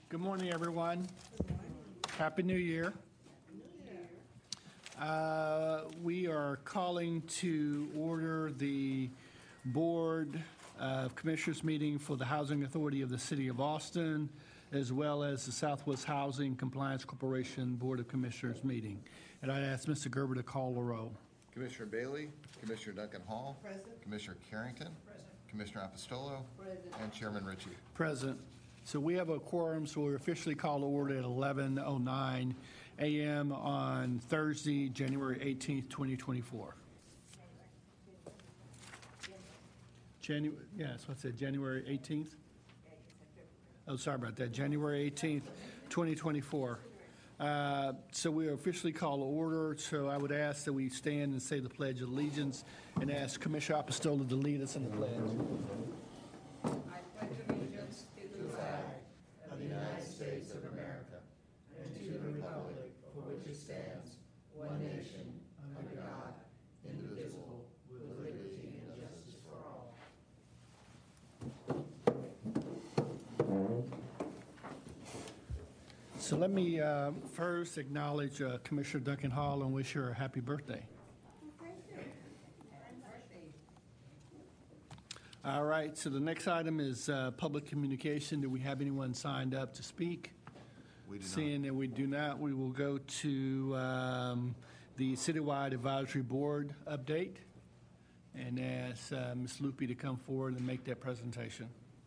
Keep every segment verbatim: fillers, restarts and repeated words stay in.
Good morning, everyone. Good morning. Happy New Year. Happy New Year. Uh, we are calling to order the Board of Commissioners meeting for the Housing Authority of the City of Austin, as well as the Southwest Housing Compliance Corporation Board of Commissioners meeting. And I ask Mister Gerber to call the roll. Commissioner Bailey, Commissioner Duncan Hall, Present. Commissioner Carrington, Present. Commissioner Apostolo, Present. and Chairman Ritchie. Present. So we have a quorum, so we officially call to order at eleven oh nine a m on Thursday, January eighteenth, twenty twenty-four. January, yeah, that's what I said, January eighteenth? Oh, sorry about that, January eighteenth, twenty twenty-four. Uh, so we are officially called to order, so I would ask that we stand and say the Pledge of Allegiance and ask Commissioner Apostolo to lead us in the pledge. I pledge allegiance to the flag of the United States of America and to the republic for which it stands, one nation, under God, indivisible, with liberty and justice for all. So let me uh, first acknowledge uh, Commissioner Duncan Hall and wish her a happy birthday. Thank you. Happy birthday. All right, so the next item is uh, public communication. Do we have anyone signed up to speak? We do Seeing that we do not, we will go to um, the Citywide Advisory Board update and ask uh, Miz Lupe to come forward and make that presentation.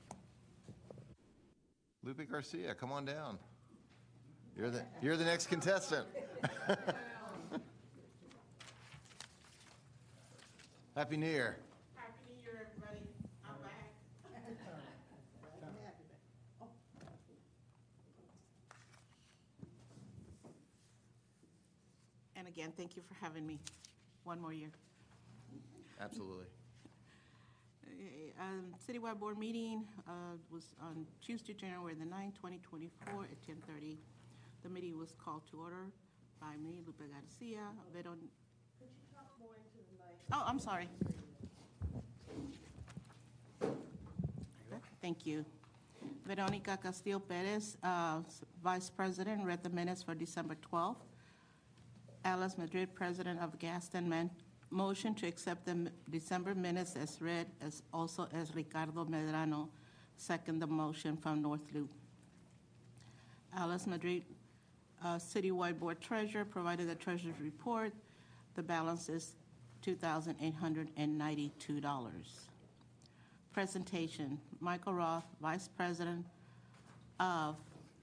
not. Lupe Garcia, come on down. You're the, you're the next contestant. Happy New Year. Happy New Year, everybody. I'm back. And again, thank you for having me one more year. Absolutely. Okay, um, Citywide Board meeting uh, was on Tuesday, January the ninth, twenty twenty-four at ten thirty. The meeting was called to order by me, Lupe Garcia. Veron- Could you talk more into the mic? Oh, I'm sorry. Thank you. Veronica Castillo Perez, uh, Vice President, read the minutes for December twelfth. Alice Madrid, President of Gaston, man- motion to accept the m- December minutes as read, as also as Ricardo Medrano, second the motion from North Loop. Alice Madrid, uh, Citywide Board Treasurer, provided the Treasurer's report. The balance is two thousand eight hundred ninety-two dollars. Presentation, Michael Roth, Vice President of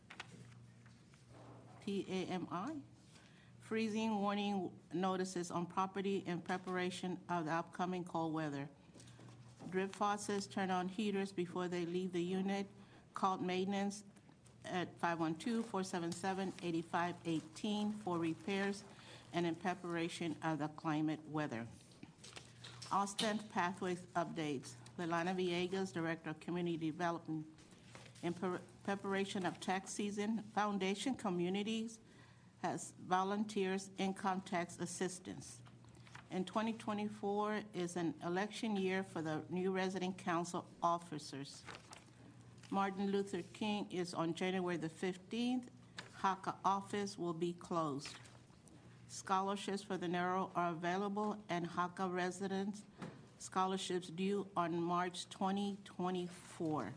P A M I, freezing warning notices on property in preparation of the upcoming cold weather. Drip faucets, turn on heaters before they leave the unit. Call maintenance at five one two, four seven seven, eight five one eight for repairs and in preparation of the climate weather. Austin Pathways updates. Lelana Villegas, Director of Community Development. In per- preparation of tax season, Foundation Communities has volunteers income tax assistance. In twenty twenty-four is an election year for the new resident council officers. Martin Luther King is on January the fifteenth. HACA office will be closed. Scholarships for the Narrow are available, and HACA residents scholarships due on March twenty twenty-four.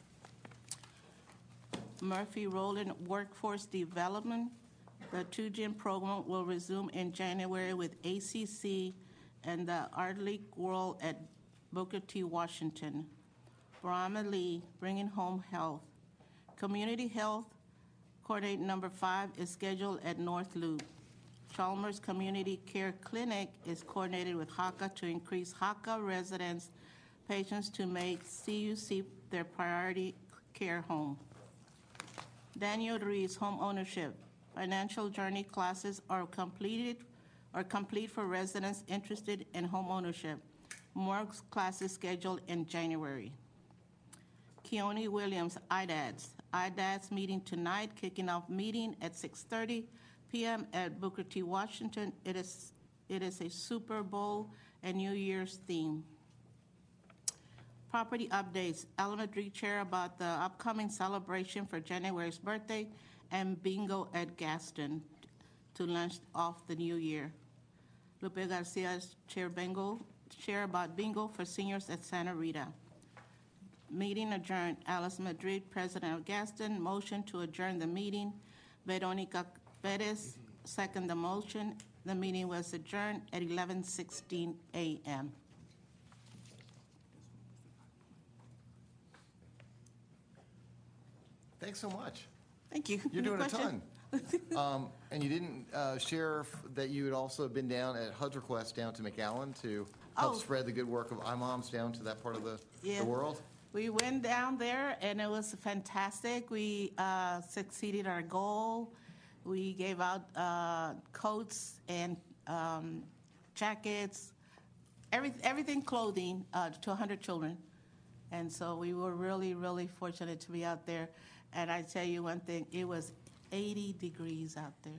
Murphy Rowland Workforce Development. The two gym program will resume in January with A C C and the Art League World at Booker T. Washington. Brahma Lee, Bringing Home Health. Community Health Coordinator number five is scheduled at North Loop. Chalmers Community Care Clinic is coordinated with HACA to increase HACA residents, patients to make C U C their priority care home. Daniel Ruiz, Home Ownership. Financial Journey classes are completed or complete for residents interested in home ownership. More classes scheduled in January. Keone Williams, I D A D S. I D A D S meeting tonight, kicking off meeting at six thirty p m at Booker T. Washington. It is, it is a Super Bowl and New Year's theme. Property updates. Elementary chair about the upcoming celebration for January's birthday and bingo at Gaston to launch off the new year. Lupe Garcia is chair bingo, chair about bingo for seniors at Santa Rita. Meeting adjourned. Alice Madrid, president of Gaston, motion to adjourn the meeting. Veronica Perez, second the motion. The meeting was adjourned at eleven sixteen a m Thanks so much. Thank you. You're Any doing a question? ton. Um, And you didn't uh, share f- that you had also been down at H U D's request down to McAllen to help Oh. spread the good work of iMoms down to that part of the, Yeah. the world? We went down there, and it was fantastic. We uh, succeeded our goal. We gave out uh, coats and um, jackets, every, everything clothing uh, to one hundred children. And so we were really, really fortunate to be out there. And I tell you one thing, it was eighty degrees out there.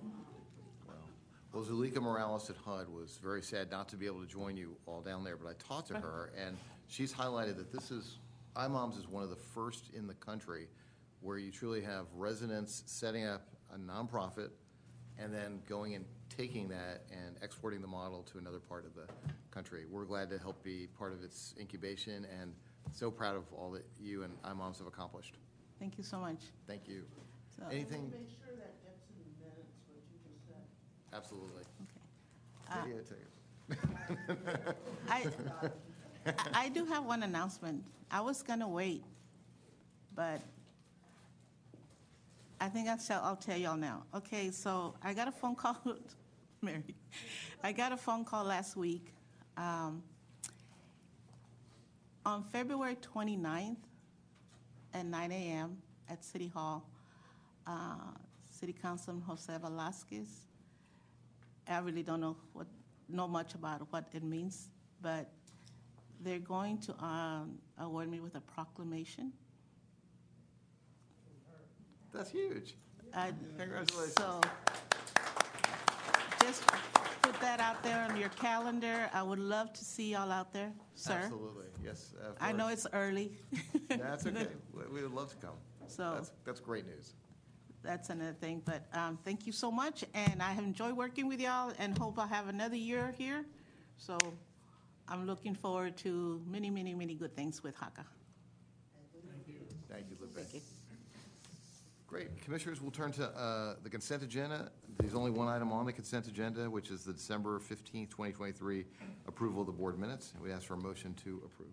Well, Zulika Morales at H U D was very sad not to be able to join you all down there, but I talked to her, and she's highlighted that this is, iMoms is one of the first in the country where you truly have residents setting up a nonprofit and then going and taking that and exporting the model to another part of the country. We're glad to help be part of its incubation and so proud of all that you and iMoms have accomplished. Thank you so much. Thank you. So- Anything? Make sure that gets in the minutes, what you just said. Absolutely. Okay. Uh, Videotape. I, I do have one announcement. I was gonna wait, but I think I shall, I'll tell y'all now. Okay, so I got a phone call, Mary. I got a phone call last week. Um, on February twenty-ninth at nine a m at City Hall, uh, City Councilman Jose Velasquez. I really don't know what, know much about what it means, but they're going to um, award me with a proclamation. That's huge. Uh, Congratulations. So, just put that out there on your calendar. I would love to see y'all out there, sir. Absolutely, yes. of I know course. it's early. That's okay. We- We would love to come. So- That's, that's great news. That's another thing, but um, thank you so much, and I have enjoyed working with y'all, and hope I have another year here. So I'm looking forward to many, many, many good things with HACA. Thank you, Lupe. Thank you. Great. Commissioners, we'll turn to uh, the consent agenda. There's only one item on the consent agenda, which is the December fifteenth, twenty twenty-three approval of the board minutes. We ask for a motion to approve.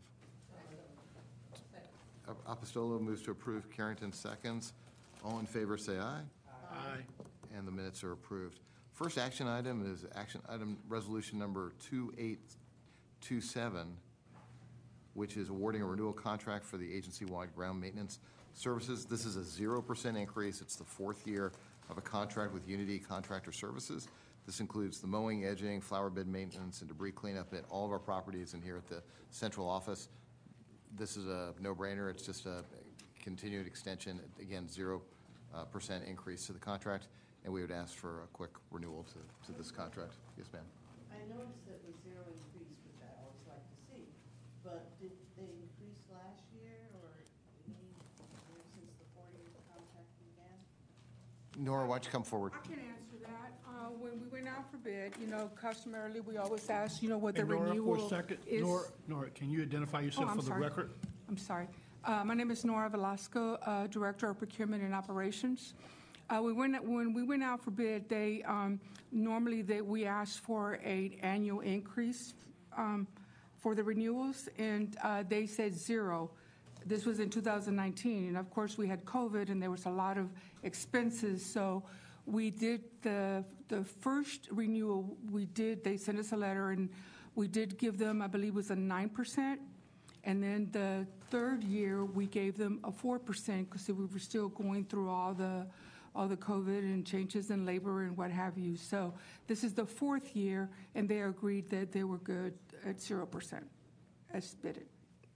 Apostolo moves to approve. Carrington seconds. All in favor, say aye. Aye. And the minutes are approved. First action item is action item resolution number two eight two seven, which is awarding a renewal contract for the agency-wide ground maintenance services. This is a zero percent increase. It's the fourth year of a contract with Unity Contractor Services. This includes the mowing, edging, flower bed maintenance, and debris cleanup at all of our properties and here at the central office. This is a no-brainer. It's just a continued extension. Again, zero uh, percent increase to the contract, and we would ask for a quick renewal to, to this contract. Yes, ma'am. I noticed it was zero increase, which I always like to see, but did they increase last year or any year since the four-year contract began? Nora, why don't you come forward? I can answer that. Uh, When we went out for bid, you know, customarily, we always ask, you know, what the And Nora, renewal for a second, is. Nora, Nora, can you identify Oh, yourself I'm for the sorry. record? I'm sorry. Uh, My name is Nora Velasco, uh, Director of Procurement and Operations. Uh, We went, when we went out for bid, they, um, normally they, we asked for an annual increase um, for the renewals, and uh, they said zero. This was in two thousand nineteen, and of course, we had COVID, and there was a lot of expenses, so we did the, the first renewal we did, they sent us a letter, and we did give them, I believe it was a nine percent. And then the third year, we gave them a four percent because we were still going through all the, all the COVID and changes in labor and what have you. So this is the fourth year, and they agreed that they were good at zero percent as bidded.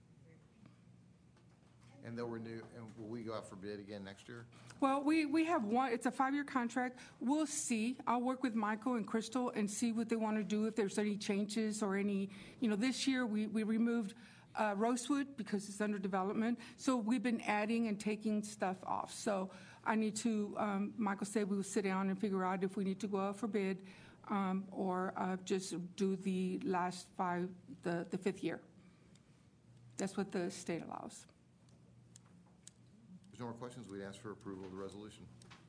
And they'll renew, and will we go out for bid again next year? Well, we, we have one, it's a five-year contract. We'll see. I'll work with Michael and Crystal and see what they want to do, if there's any changes or any, you know, this year we, we removed Uh, Rosewood, because it's under development. So we've been adding and taking stuff off. So I need to, um, Michael said we would sit down and figure out if we need to go out for bid um, or uh, just do the last five, the, the fifth year. That's what the state allows. There's no more questions. We'd ask for approval of the resolution.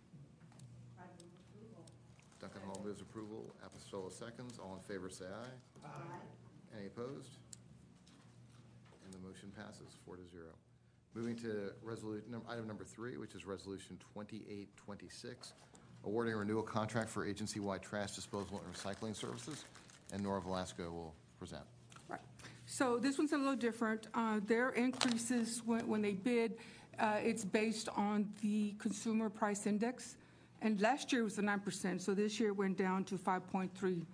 Duncan Hall moves approval. Apostolo seconds. All in favor, say aye. Aye. Any opposed? And the motion passes four to zero. Moving to resolution, item number three, which is Resolution twenty-eight twenty-six, awarding a renewal contract for agency-wide trash disposal and recycling services. And Nora Velasco will present. Right. So this one's a little different. Uh, Their increases, when when they bid, uh, it's based on the consumer price index. And last year was the nine percent, so this year went down to five point three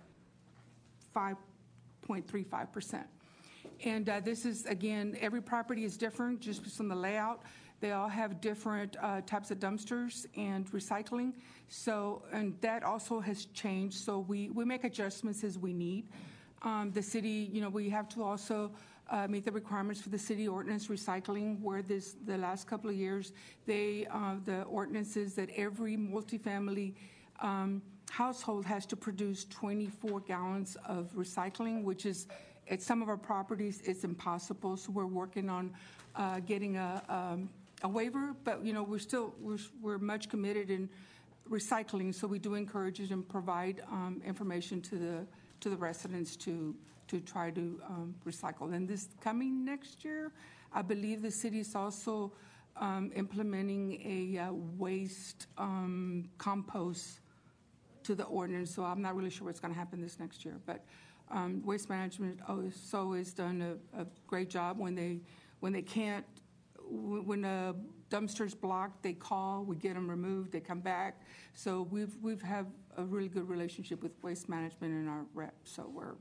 five percent. And uh, this is, again, every property is different, just based on the layout. They all have different uh, types of dumpsters and recycling. So, and that also has changed, so we, we make adjustments as we need. Um, the city, you know, we have to also uh, meet the requirements for the city ordinance recycling, where this, the last couple of years, they, uh, the ordinance is that every multifamily um, household has to produce twenty-four gallons of recycling, which is, at some of our properties, it's impossible. So we're working on uh, getting a, um, a waiver, but, you know, we're still, we're, we're much committed in recycling, so we do encourage it and provide um, information to the to the residents to to try to um, recycle. And this coming next year, I believe the city is also um, implementing a uh, waste um, compost to the ordinance, so I'm not really sure what's going to happen this next year. But um, Waste Management also has done a, a great job when they when they can't, when a dumpster's blocked, they call, we get them removed, they come back. So we've we've have a really good relationship with Waste Management and our rep. So we're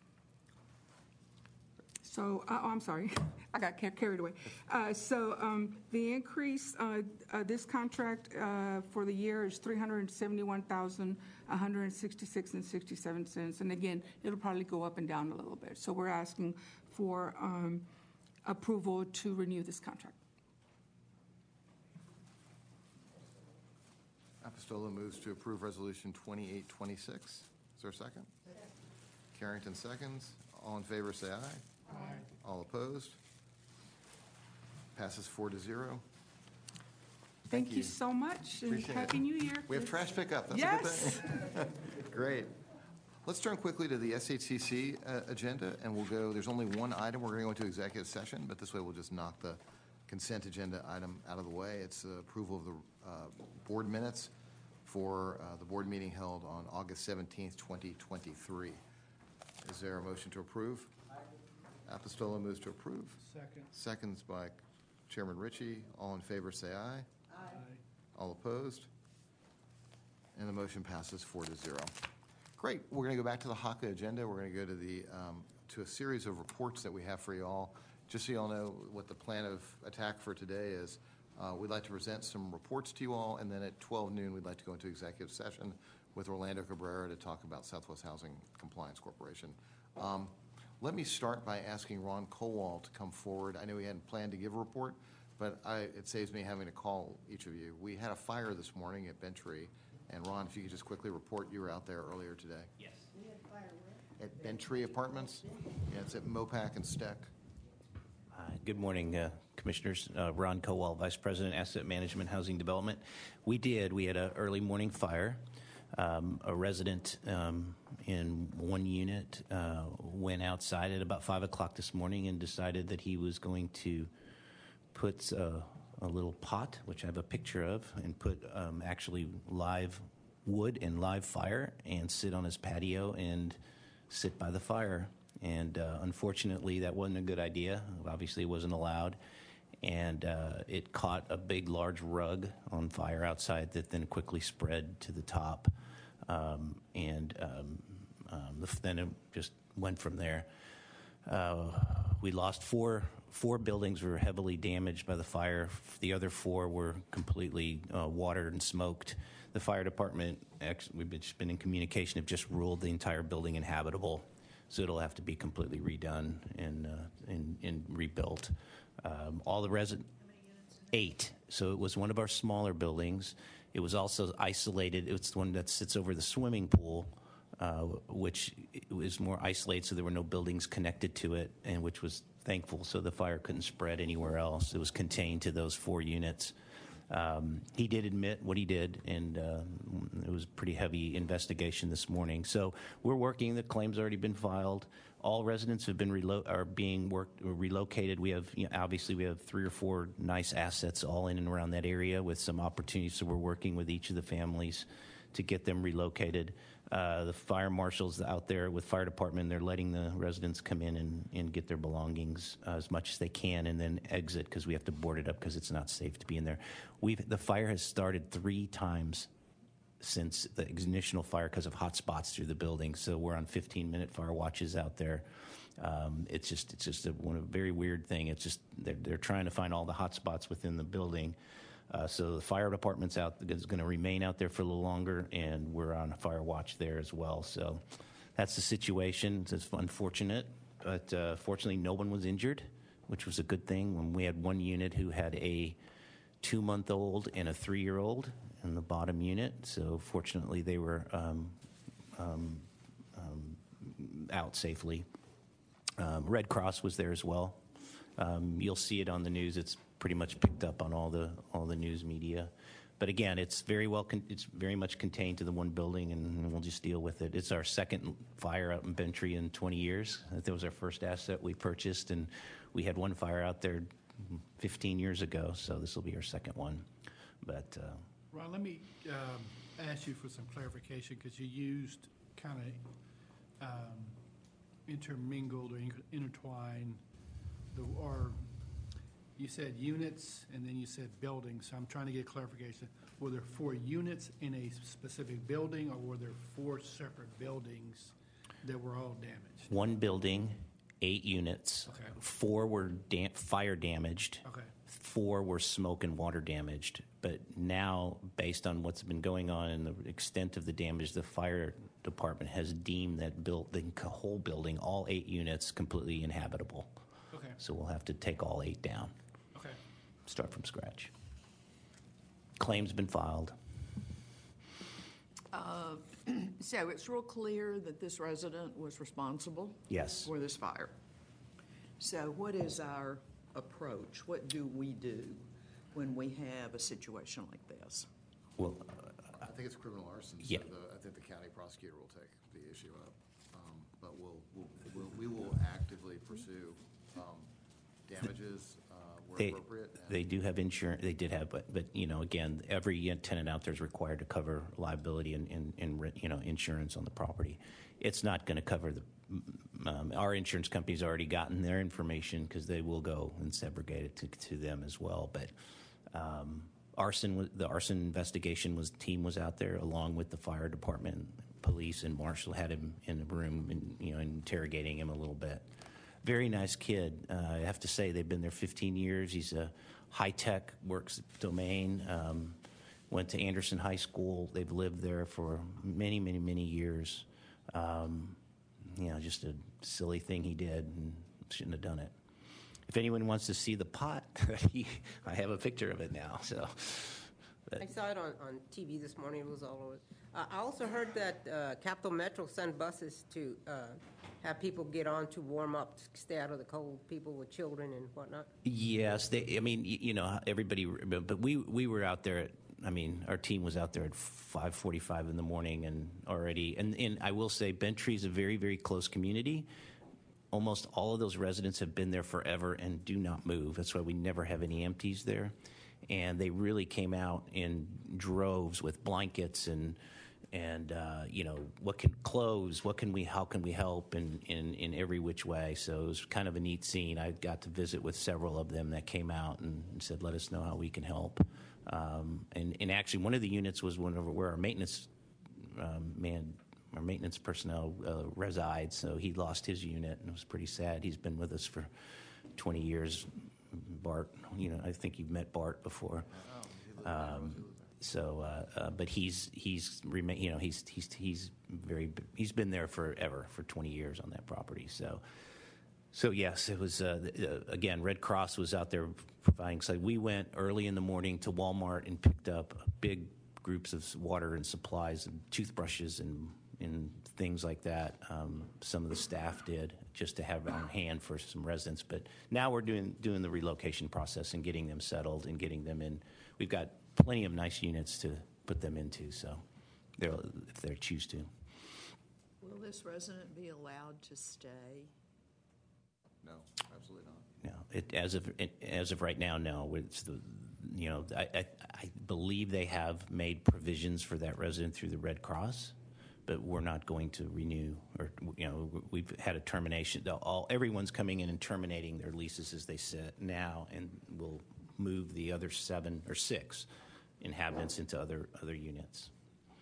so uh, oh, I'm sorry, I got car- carried away. Uh, so um, the increase, uh, uh, this contract uh, for the year is three hundred seventy-one thousand one hundred sixty-six and sixty-seven cents, and again, it'll probably go up and down a little bit. So we're asking for um, approval to renew this contract. Apostolo moves to approve Resolution twenty-eight twenty-six. Is there a second? Second. Carrington seconds. All in favor, say aye. Aye. All opposed? Passes four to zero. Thank, Thank you. you so much, and Appreciate Happy it. New Year. We have trash pickup. That's yes. a good thing. Great. Let's turn quickly to the S H C C uh, agenda, and we'll go, there's only one item. We're going to go into executive session, but this way we'll just knock the consent agenda item out of the way. It's uh, approval of the uh, board minutes for uh, the board meeting held on August seventeenth, twenty twenty-three. Is there a motion to approve? Apostolo moves to approve. Second. Seconds by Chairman Ritchie. All in favor, say aye. Aye. All opposed? And the motion passes four to zero. Great. We're going to go back to the H A C A agenda. We're going to go to the um, to a series of reports that we have for you all. Just so you all know what the plan of attack for today is, uh, we'd like to present some reports to you all, and then at twelve noon, we'd like to go into executive session with Orlando Cabrera to talk about Southwest Housing Compliance Corporation. Um, let me start by asking Ron Kowal to come forward. I know he hadn't planned to give a report, but I, it saves me having to call each of you. We had a fire this morning at Bentry, and Ron, if you could just quickly report, you were out there earlier today. Yes. We had fire where? At Bentry Apartments? Yeah, it's at Mopac and Steck. Uh, Good morning, uh, Commissioners. Uh, Ron Kowal, Vice President, Asset Management, Housing Development. We did. We had an early morning fire. Um, a resident um, in one unit uh, went outside at about five o'clock this morning and decided that he was going to put uh, a little pot, which I have a picture of, and put um, actually live wood and live fire and sit on his patio and sit by the fire. And uh, unfortunately, that wasn't a good idea. Obviously, it wasn't allowed. And uh, it caught a big, large rug on fire outside that then quickly spread to the top. Um, and um, um, then it just went from there. Uh, we lost four four buildings were heavily damaged by the fire. The other four were completely uh, watered and smoked. The fire department, actually, we've been, been in communication, have just ruled the entire building inhabitable. so it'll have to be completely redone and, uh, and, and rebuilt. Um, all the resident, eight. So it was one of our smaller buildings. It was also isolated. It's the one that sits over the swimming pool, uh, which was more isolated, so there were no buildings connected to it, and which was thankful, so the fire couldn't spread anywhere else. It was contained to those four units. Um, he did admit what he did, and uh, it was a pretty heavy investigation this morning. So we're working. The claim's already been filed. All residents have been relo- are being worked relocated. We have, you know, obviously, we have three or four nice assets all in and around that area with some opportunities. So we're working with each of the families to get them relocated. Uh, the fire marshals out there with fire department, they're letting the residents come in and, and get their belongings uh, as much as they can, and then exit because we have to board it up because it's not safe to be in there. We've the fire has started three times since the initial fire because of hot spots through the building. So we're on fifteen minute fire watches out there. Um, it's just it's just a, one a very weird thing. It's just they're, they're trying to find all the hot spots within the building. Uh, so the fire department's out is going to remain out there for a little longer, and we're on a fire watch there as well. So that's the situation. It's unfortunate, but uh, fortunately no one was injured, which was a good thing. When we had one unit who had a two-month-old and a three-year-old in the bottom unit, so fortunately they were um, um, um, out safely. Um, Red Cross was there as well. Um, you'll see it on the news. It's pretty much picked up on all the all the news media, but again, it's very well con- it's very much contained to the one building, and we'll just deal with it. It's our second fire out in Bentry in twenty years. That was our first asset we purchased, and we had one fire out there fifteen years ago, so this will be our second one. But uh, Ron, let me um, ask you for some clarification, because you used kind of um, intermingled or in- intertwined, the, or you said units and then you said buildings, so I'm trying to get clarification. Were there four units in a specific building, or were there four separate buildings that were all damaged? one building, eight units. Okay. Four were dam- fire damaged. Okay. Four were smoke and water damaged. But now, based on what's been going on and the extent of the damage, the fire department has deemed that built the whole building, all eight units, completely inhabitable. Okay. So we'll have to take all eight down, Okay. start from scratch. Claim's been filed. So it's real clear that this resident was responsible Yes. for this fire. So what is our approach? What do we do when we have a situation like this? Well, I think it's criminal arson, so Yeah. the, I think the county prosecutor will take the issue up. Um, But we'll, we'll, we'll- we will actively pursue um, damages uh, where They, appropriate. and- they do have insurance, they did have, but, but, you know, again, every tenant out there is required to cover liability and, and, and, re- you know, insurance on the property. It's not going to cover the, um, our insurance company's already gotten their information because they will go and segregate it to, to them as well. But um, arson, was- the arson investigation was, team was out there along with the fire department, police, and marshal had him in the room and, you know, interrogating him a little bit. Very nice kid. Uh, I have to say, they've been there fifteen years. He's a high-tech, works domain, um, went to Anderson High School. They've lived there for many, many, many years. Um, you know, just a silly thing he did and shouldn't have done it. If anyone wants to see the pot, he, I have a picture of it now. So, I saw it on, on T V this morning. It was all over. Uh, I also heard that uh, Capital Metro sent buses to uh, have people get on to warm up, stay out of the cold, people with children and whatnot. yes, they. I mean, y- you know, everybody. But but we we were out there at. I mean, our team was out there at five forty-five in the morning and already. And, and I will say, Bentry is a very, very close community. Almost all of those residents have been there forever and do not move. That's why we never have any empties there. And they really came out in droves with blankets and and uh, you know, what can clothes, what can we, how can we help in, in, in every which way. So it was kind of a neat scene. I got to visit with several of them that came out and said, let us know how we can help. Um, and, and actually, one of the units was one of where our maintenance um, man, our maintenance personnel uh, resides. So he lost his unit, and it was pretty sad. He's been with us for twenty years. Bart, you know, I think you've met Bart before. Oh, he lived there. Um, He lived So, uh, uh, but he's he's remain, you know, he's he's he's very he's been there forever for twenty years on that property. So, so yes, it was uh, uh, again. Red Cross was out there providing. So we went early in the morning to Walmart and picked up big groups of water and supplies and toothbrushes and and things like that. Um, some of the staff did just to have on hand for some residents. But now we're doing doing the relocation process and getting them settled and getting them in. We've got plenty of nice units to put them into, so they'll if they choose to. Will this resident be allowed to stay? No, absolutely not. No, it, as of it, as of right now, no. It's the you know I, I I believe they have made provisions for that resident through the Red Cross, but we're not going to renew or you know we've had a termination. All everyone's coming in and terminating their leases as they sit now, and we'll move the other seven or six inhabitants into other other units.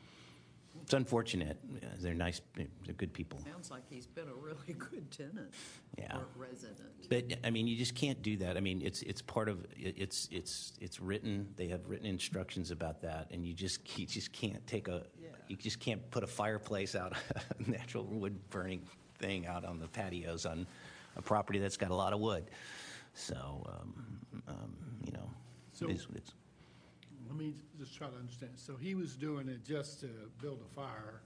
It's unfortunate. They're nice. They're good people. Sounds like he's been a really good tenant Yeah. or resident. But I mean, you just can't do that. I mean, it's it's part of it's it's it's written. They have written instructions about that, and you just you just can't take a Yeah. you just can't put a fireplace out, a natural wood burning thing out on the patios on a property that's got a lot of wood. So um, um, you know, So- it's, it's, Let me just try to understand. So he was doing it just to build a fire,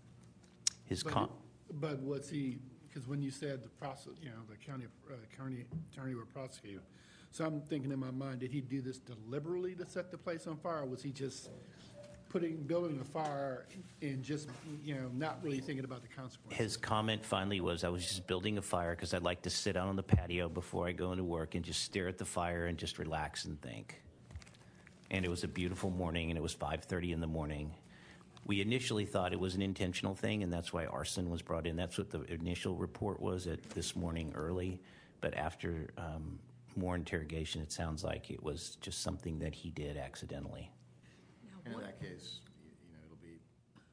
his but, con- but was he, because when you said the process, you know, the county, uh, county attorney would prosecute. So I'm thinking in my mind, did he do this deliberately to set the place on fire? Or was he just putting, building a fire and just, you know, not really thinking about the consequences? His comment finally was, I was just building a fire because I'd like to sit out on the patio before I go into work and just stare at the fire and just relax and think. And it was a beautiful morning, and it was five thirty in the morning. We initially thought it was an intentional thing, and that's why arson was brought in. That's what the initial report was at this morning early. But after um, more interrogation, it sounds like it was just something that he did accidentally. Now, And in what- that case, you you know, it'll be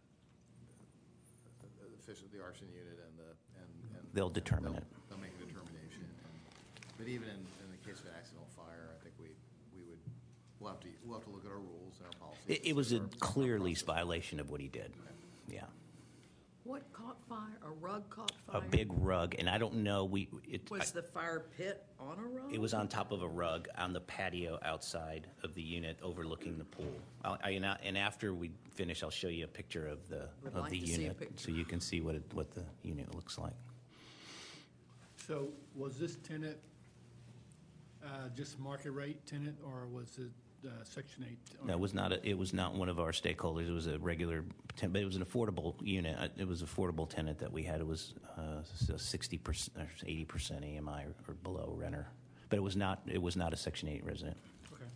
the- the official, the arson unit and the, and. and- They'll determine they'll- it. They'll make a determination. And- But even in, in the case of an accidental fire, I think we, we would, we'll have to, we'll have to look at our rules and our policies. It, and it was see a our- our clear lease process. violation of what he did. Yeah. What caught fire? A rug caught A fire? big rug, and I don't know, we, it. Was I- the fire pit on a rug? It was on top of a rug on the patio outside of the unit overlooking the pool. I'll, I, and I- and after we finish, I'll show you a picture of the, Would of like the to see a unit, picture. so you can see what it, what the unit looks like. So was this tenant uh, just market rate tenant, or was it uh, Section eight? No, it was not, a- it was not one of our stakeholders. It was a regular, ten- but it was an affordable unit. Uh, It was affordable tenant that we had. It was uh, sixty percent, or eighty percent A M I or or below renter. But it was not, it was not a Section eight resident. Okay.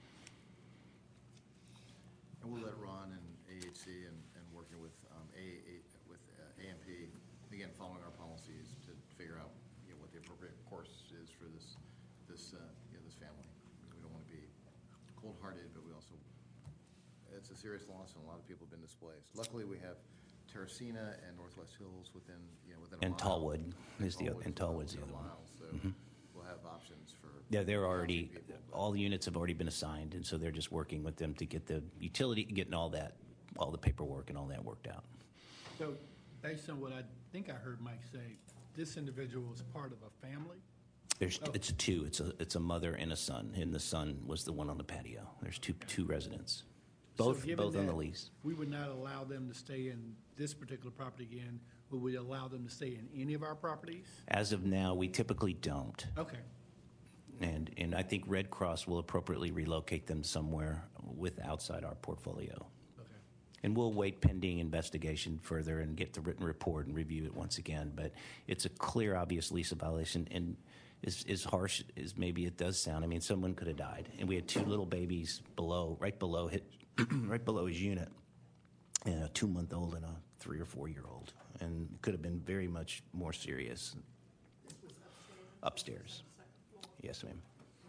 And we'll let Ron and A H C and, and working with um, A, A- with uh, A M P, again, following our policies to figure out, you know, what the appropriate course is for this, this, uh, you know, this family. We don't want to be cold-hearted, but we also, it's a serious loss, and a lot of people have been displaced. Luckily, we have Terracina and Northwest Hills within, you know, within a And mile. Tallwood is the- and Tallwood's the within a other one. Mm-hmm. mile, So we'll have options for. Yeah, they're housing already, people, but- all the units have already been assigned, and so they're just working with them to get the utility, getting all that, all the paperwork and all that worked out. So based on what I think I heard Mike say, this individual was part of a family? There's, Oh. it's a two, it's a, it's a mother and a son, and the son was the one on the patio. There's two, two residents, So both, given both on the that lease. We would not allow them to stay in this particular property again. Would we allow them to stay in any of our properties? As of now, we typically don't, Okay. and, and I think Red Cross will appropriately relocate them somewhere with outside our portfolio. Okay. And we'll wait pending investigation further and get the written report and review it once again. But it's a clear, obvious lease violation, and as, as harsh as maybe it does sound, I mean, someone could have died. And we had two little babies below, right below, hit, right below his unit, and a two-month-old and a three or four-year-old, and it could have been very much more serious. Upstairs. Yes, ma'am.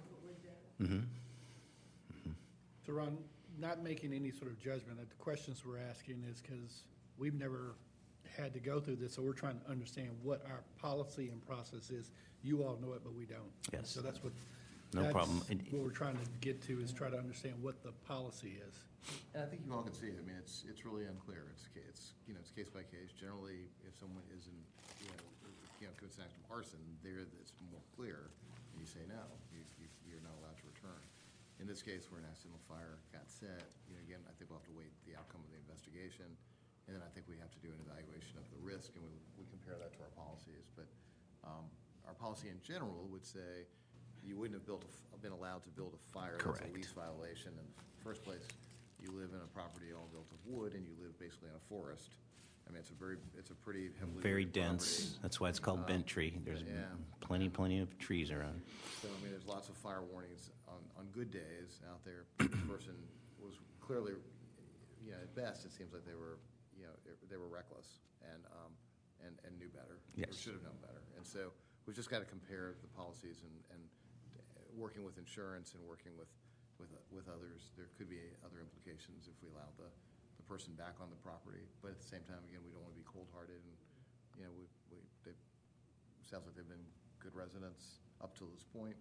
Mm-hmm. So Ron, not making any sort of judgment, uh, the questions we're asking is because we've never had to go through this, so we're trying to understand what our policy and process is. You all know it, but we don't. Yes. So that's what no That's problem. And- What we're trying to get to is try to understand what the policy is. And I think you all can see it. I mean, it's, it's really unclear. It's, ca- it's, you know, it's case by case. Generally, if someone is in, you know, you know, commits an act of arson, there, it's more clear, and you say no, you, you, you're not allowed to return. In this case, where an accidental fire got set, you know, again, I think we'll have to wait the outcome of the investigation, and then I think we have to do an evaluation of the risk, and we, we compare that to our policies. But, um, our policy in general would say you wouldn't have built, a f- been allowed to build a fire. That's Correct. a lease violation in the first place. You live in a property all built of wood, and you live basically in a forest. I mean, it's a very, it's a pretty heavily. Very wooded dense. That's why it's called bent tree. There's yeah. plenty, plenty of trees around. So, I mean, there's lots of fire warnings on, on good days out there. The person was clearly, you know, at best, it seems like they were, you know, they were reckless and, um, and, and knew better. Or Yes. should have known better. And so we've just got to compare the policies and, and working with insurance and working with, with, with others. There could be other implications if we allow the, the person back on the property. But at the same time, again, we don't want to be cold-hearted and, you know, we, we, they, sounds like they've been good residents up till this point.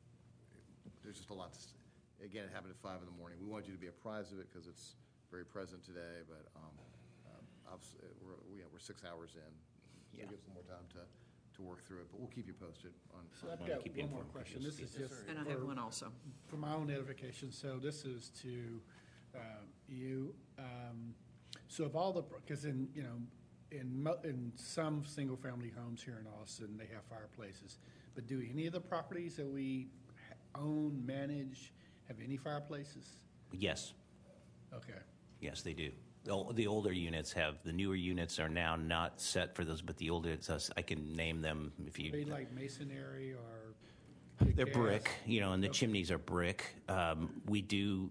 There's just a lot to, s- again, it happened at five in the morning. We wanted you to be apprised of it because it's very present today, but, um, um, obviously, we're, we, we're six hours in. So Yeah. it gives us more time to, to work through it, but we'll keep you posted on. So I've wanna got keep you one more informed. question. Yes. This is just And I have for- one also. for my own edification. So this is to um, you. Um, So of all the, because in, you know, in, mo- in some single-family homes here in Austin, they have fireplaces. But do any of the properties that we ha- own, manage, have any fireplaces? Yes, Okay. yes, they do. The ol- The older units have, the newer units are now not set for those, but the older, it's us- I can name them if Are you. they like masonry or? They're gas? brick, you know, and the Okay. chimneys are brick. Um, we do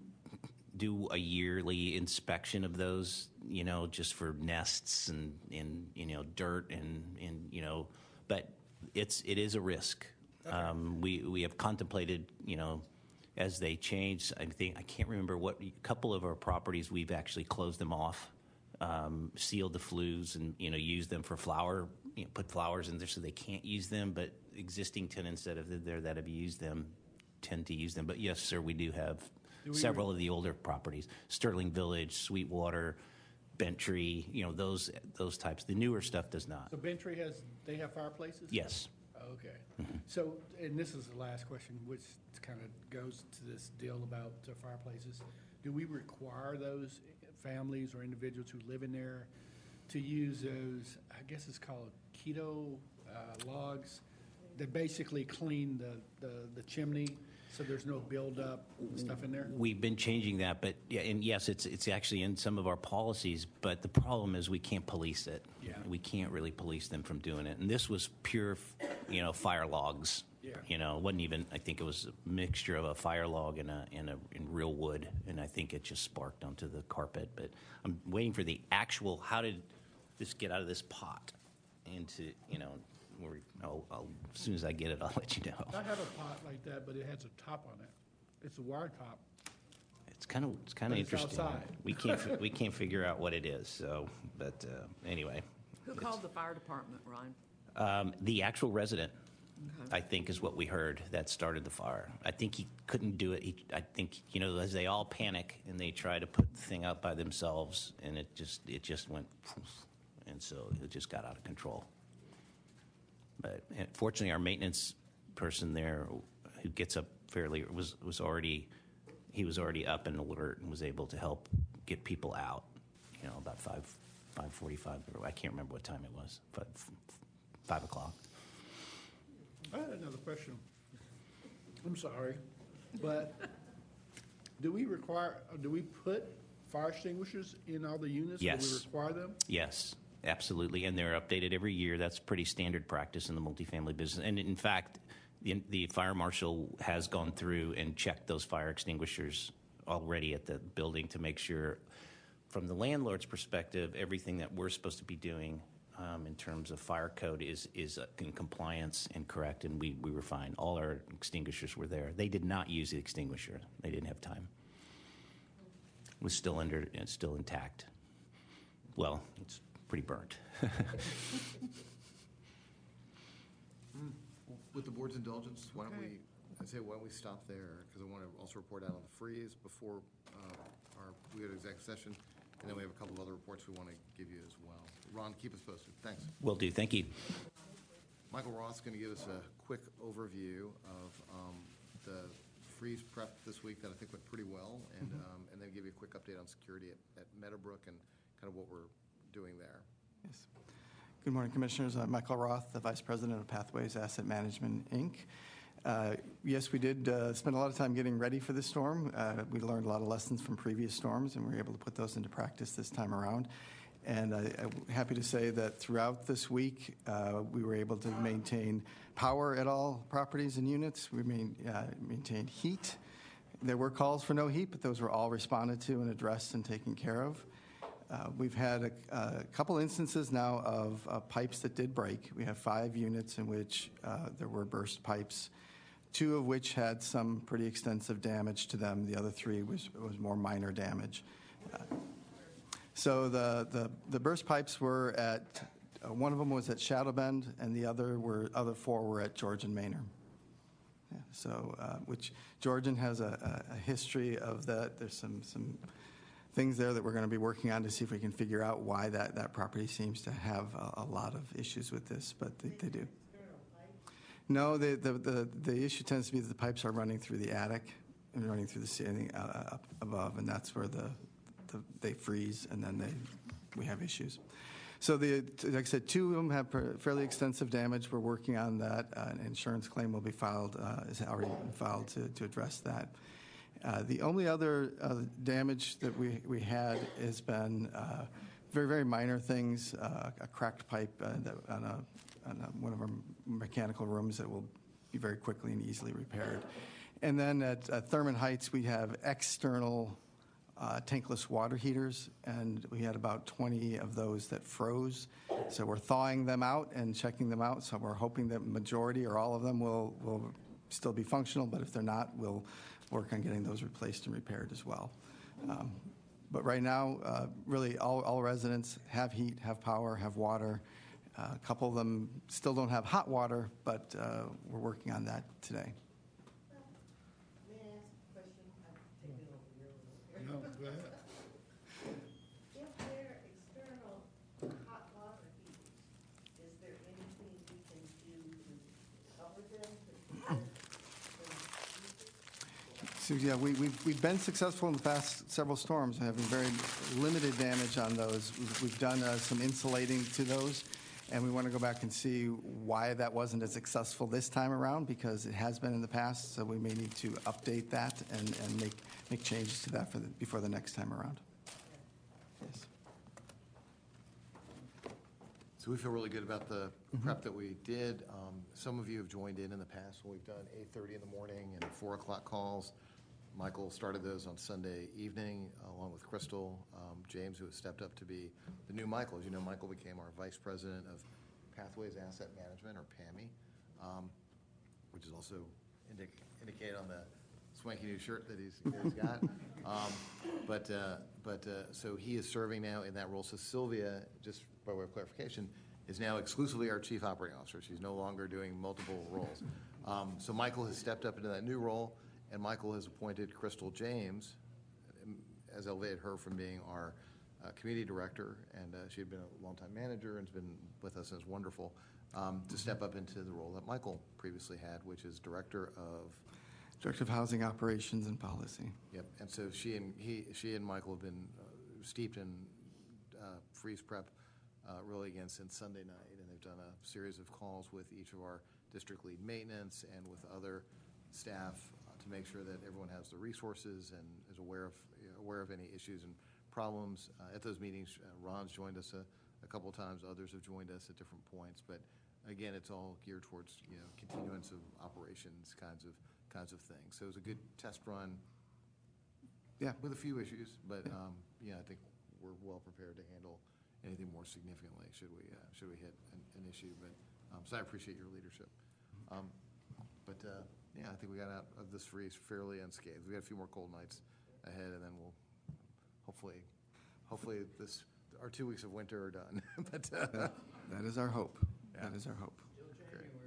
do a yearly inspection of those, you know, just for nests and, and you know, dirt and, and you know, but it's it is a risk. Um, we we have contemplated, you know, as they change. I think I can't remember what a couple of our properties we've actually closed them off, um, sealed the flues, and you know, used them for flower. You know, put flowers in there so they can't use them, but existing tenants that have there that have used them tend to use them. But yes, sir, we do have Do we several re- of the older properties: Sterling Village, Sweetwater, Bentry. You know, those those types. The newer stuff does not. So Bentry has, they have fireplaces? Yes. Okay. So, and this is the last question, which kind of goes to this deal about uh, fireplaces. Do we require those families or individuals who live in there to use those, I guess it's called keto uh, logs, that basically clean the, the, the chimney so there's no buildup and stuff in there? We've been changing that, but yeah, and yes, it's it's actually in some of our policies. But the problem is we can't police it. Yeah. We can't really police them from doing it. And this was pure, you know, fire logs. Yeah. You know, it wasn't even. I think it was a mixture of a fire log and a and a in real wood, and I think it just sparked onto the carpet. But I'm waiting for the actual. How did this get out of this pot into you know? We're, I'll, I'll, as soon as I get it, I'll let you know. I have a pot like that, but it has a top on it. It's a wire top. It's kind of it's kind of But it's interesting. outside. We can't fi- we can't figure out what it is. So, but uh, anyway, Who called the fire department, Ryan? um, the actual resident, I think, is what we heard that started the fire. I think he couldn't do it. He, I think you know as they all panic and they try to put the thing out by themselves, and it just it just went, poof, and so it just got out of control. But and fortunately, our maintenance person there, who gets up fairly, was was already he was already up and alert and was able to help get people out. You know, about five five forty five. I can't remember what time it was. Five, five o'clock. I had another question. I'm sorry, but do we require, do we put fire extinguishers in all the units? Do Yes. we require them? Yes, absolutely, and they're updated every year. That's pretty standard practice in the multifamily business. And in fact, the, the fire marshal has gone through and checked those fire extinguishers already at the building to make sure, from the landlord's perspective, everything that we're supposed to be doing um, in terms of fire code is is in compliance and correct, and we, we were fine. All our extinguishers were there. They did not use the extinguisher. They didn't have time. It was still under, it's still intact. Well, it's pretty burnt. With the board's indulgence, why don't we, uh, I'd say why don't we stop there, because I want to also report out on the freeze before uh, our, we go to executive session, and then we have a couple of other reports we want to give you as well. Ron, keep us posted. Thanks. Will do. Thank you. Michael Roth's going to give us a quick overview of um, the freeze prep this week that I think went pretty well, and um, and then give you a quick update on security at, at Meadowbrook and kind of what we're doing there. Yes. Good morning, Commissioners. I'm Michael Roth, the Vice President of Pathways Asset Management, Incorporated. Uh, yes, we did uh, spend a lot of time getting ready for this storm. Uh, we learned a lot of lessons from previous storms, and we were able to put those into practice this time around. And I, I'm happy to say that throughout this week, uh, we were able to maintain power at all properties and units. We main, uh, maintained heat. There were calls for no heat, but those were all responded to and addressed and taken care of. Uh, we've had a, a couple instances now of uh, pipes that did break. We have five units in which uh, there were burst pipes, two of which had some pretty extensive damage to them. The other three was, was more minor damage. Uh, so the, the, the burst pipes were at, uh, one of them was at Shadow Bend, and the other were other four were at Georgian Manor. Yeah, so, uh, which Georgian has a, a, a history of that. There's some some things there that we're going to be working on to see if we can figure out why that, that property seems to have a, a lot of issues with this, but they, they do. No, the, the, the, the issue tends to be that the pipes are running through the attic and running through the ceiling uh, up above, and that's where the, the they freeze, and then they we have issues. So, the, like I said, two of them have fairly extensive damage. We're working on that. Uh, an insurance claim will be filed, uh, is already been filed to, to address that. Uh, the only other uh, damage that we, we had has been uh, very, very minor things, uh, a cracked pipe uh, that on, a, on a, one of our mechanical rooms that will be very quickly and easily repaired. And then at uh, Thurman Heights, we have external uh, tankless water heaters, and we had about twenty of those that froze. So we're thawing them out and checking them out. So we're hoping that majority or all of them will, will still be functional, but if they're not, we'll work on getting those replaced and repaired as well. Um, but right now, uh, really all, all residents have heat, have power, have water. Uh, a couple of them still don't have hot water, but uh, we're working on that today. May I ask a question? I'm taking over your role. No, go ahead. If they're external hot water heaters, is there anything we can do to cover them? to- So, yeah, we, we've, we've been successful in the past several storms, having very limited damage on those. We've, we've done uh, some insulating to those, and we want to go back and see why that wasn't as successful this time around, because it has been in the past, so we may need to update that and, and make, make changes to that for the, before the next time around. Yes. So we feel really good about the prep that we did. Um, some of you have joined in in the past when we've done eight thirty in the morning and four o'clock calls. Michael started those on Sunday evening along with Crystal, um, James, who has stepped up to be the new Michael. As you know, Michael became our Vice President of Pathways Asset Management, or PAMI, um, which is also indic indicated on the swanky new shirt that he's, that he's got. Um, but uh, but uh, so he is serving now in that role. So Sylvia, just by way of clarification, is now exclusively our Chief Operating Officer. She's no longer doing multiple roles. Um, so Michael has stepped up into that new role, and Michael has appointed Crystal James, has elevated her from being our uh, community director, and uh, she had been a longtime manager and has been with us and is wonderful, um, to step up into the role that Michael previously had, which is Director of Director of Housing Operations and Policy. Yep, and so she and he, she and Michael have been uh, steeped in uh, freeze prep uh, really again since Sunday night, and they've done a series of calls with each of our district lead maintenance and with other staff uh, to make sure that everyone has the resources and is aware of you know, aware of any issues and problems. Uh, at those meetings, uh, Ron's joined us a, a couple of times. Others have joined us at different points, but again, it's all geared towards you know continuance of operations kinds of kinds of things. So it was a good test run. Yeah. With a few issues, but um, yeah, I think we're well prepared to handle anything more significantly should we uh, should we hit an, an issue. But um, so I appreciate your leadership. Um, but uh, yeah, I think we got out of this freeze fairly unscathed. We got a few more cold nights ahead, and then we'll hopefully hopefully this our two weeks of winter are done. but uh, That, that is our hope. Yeah. That is our hope. Great.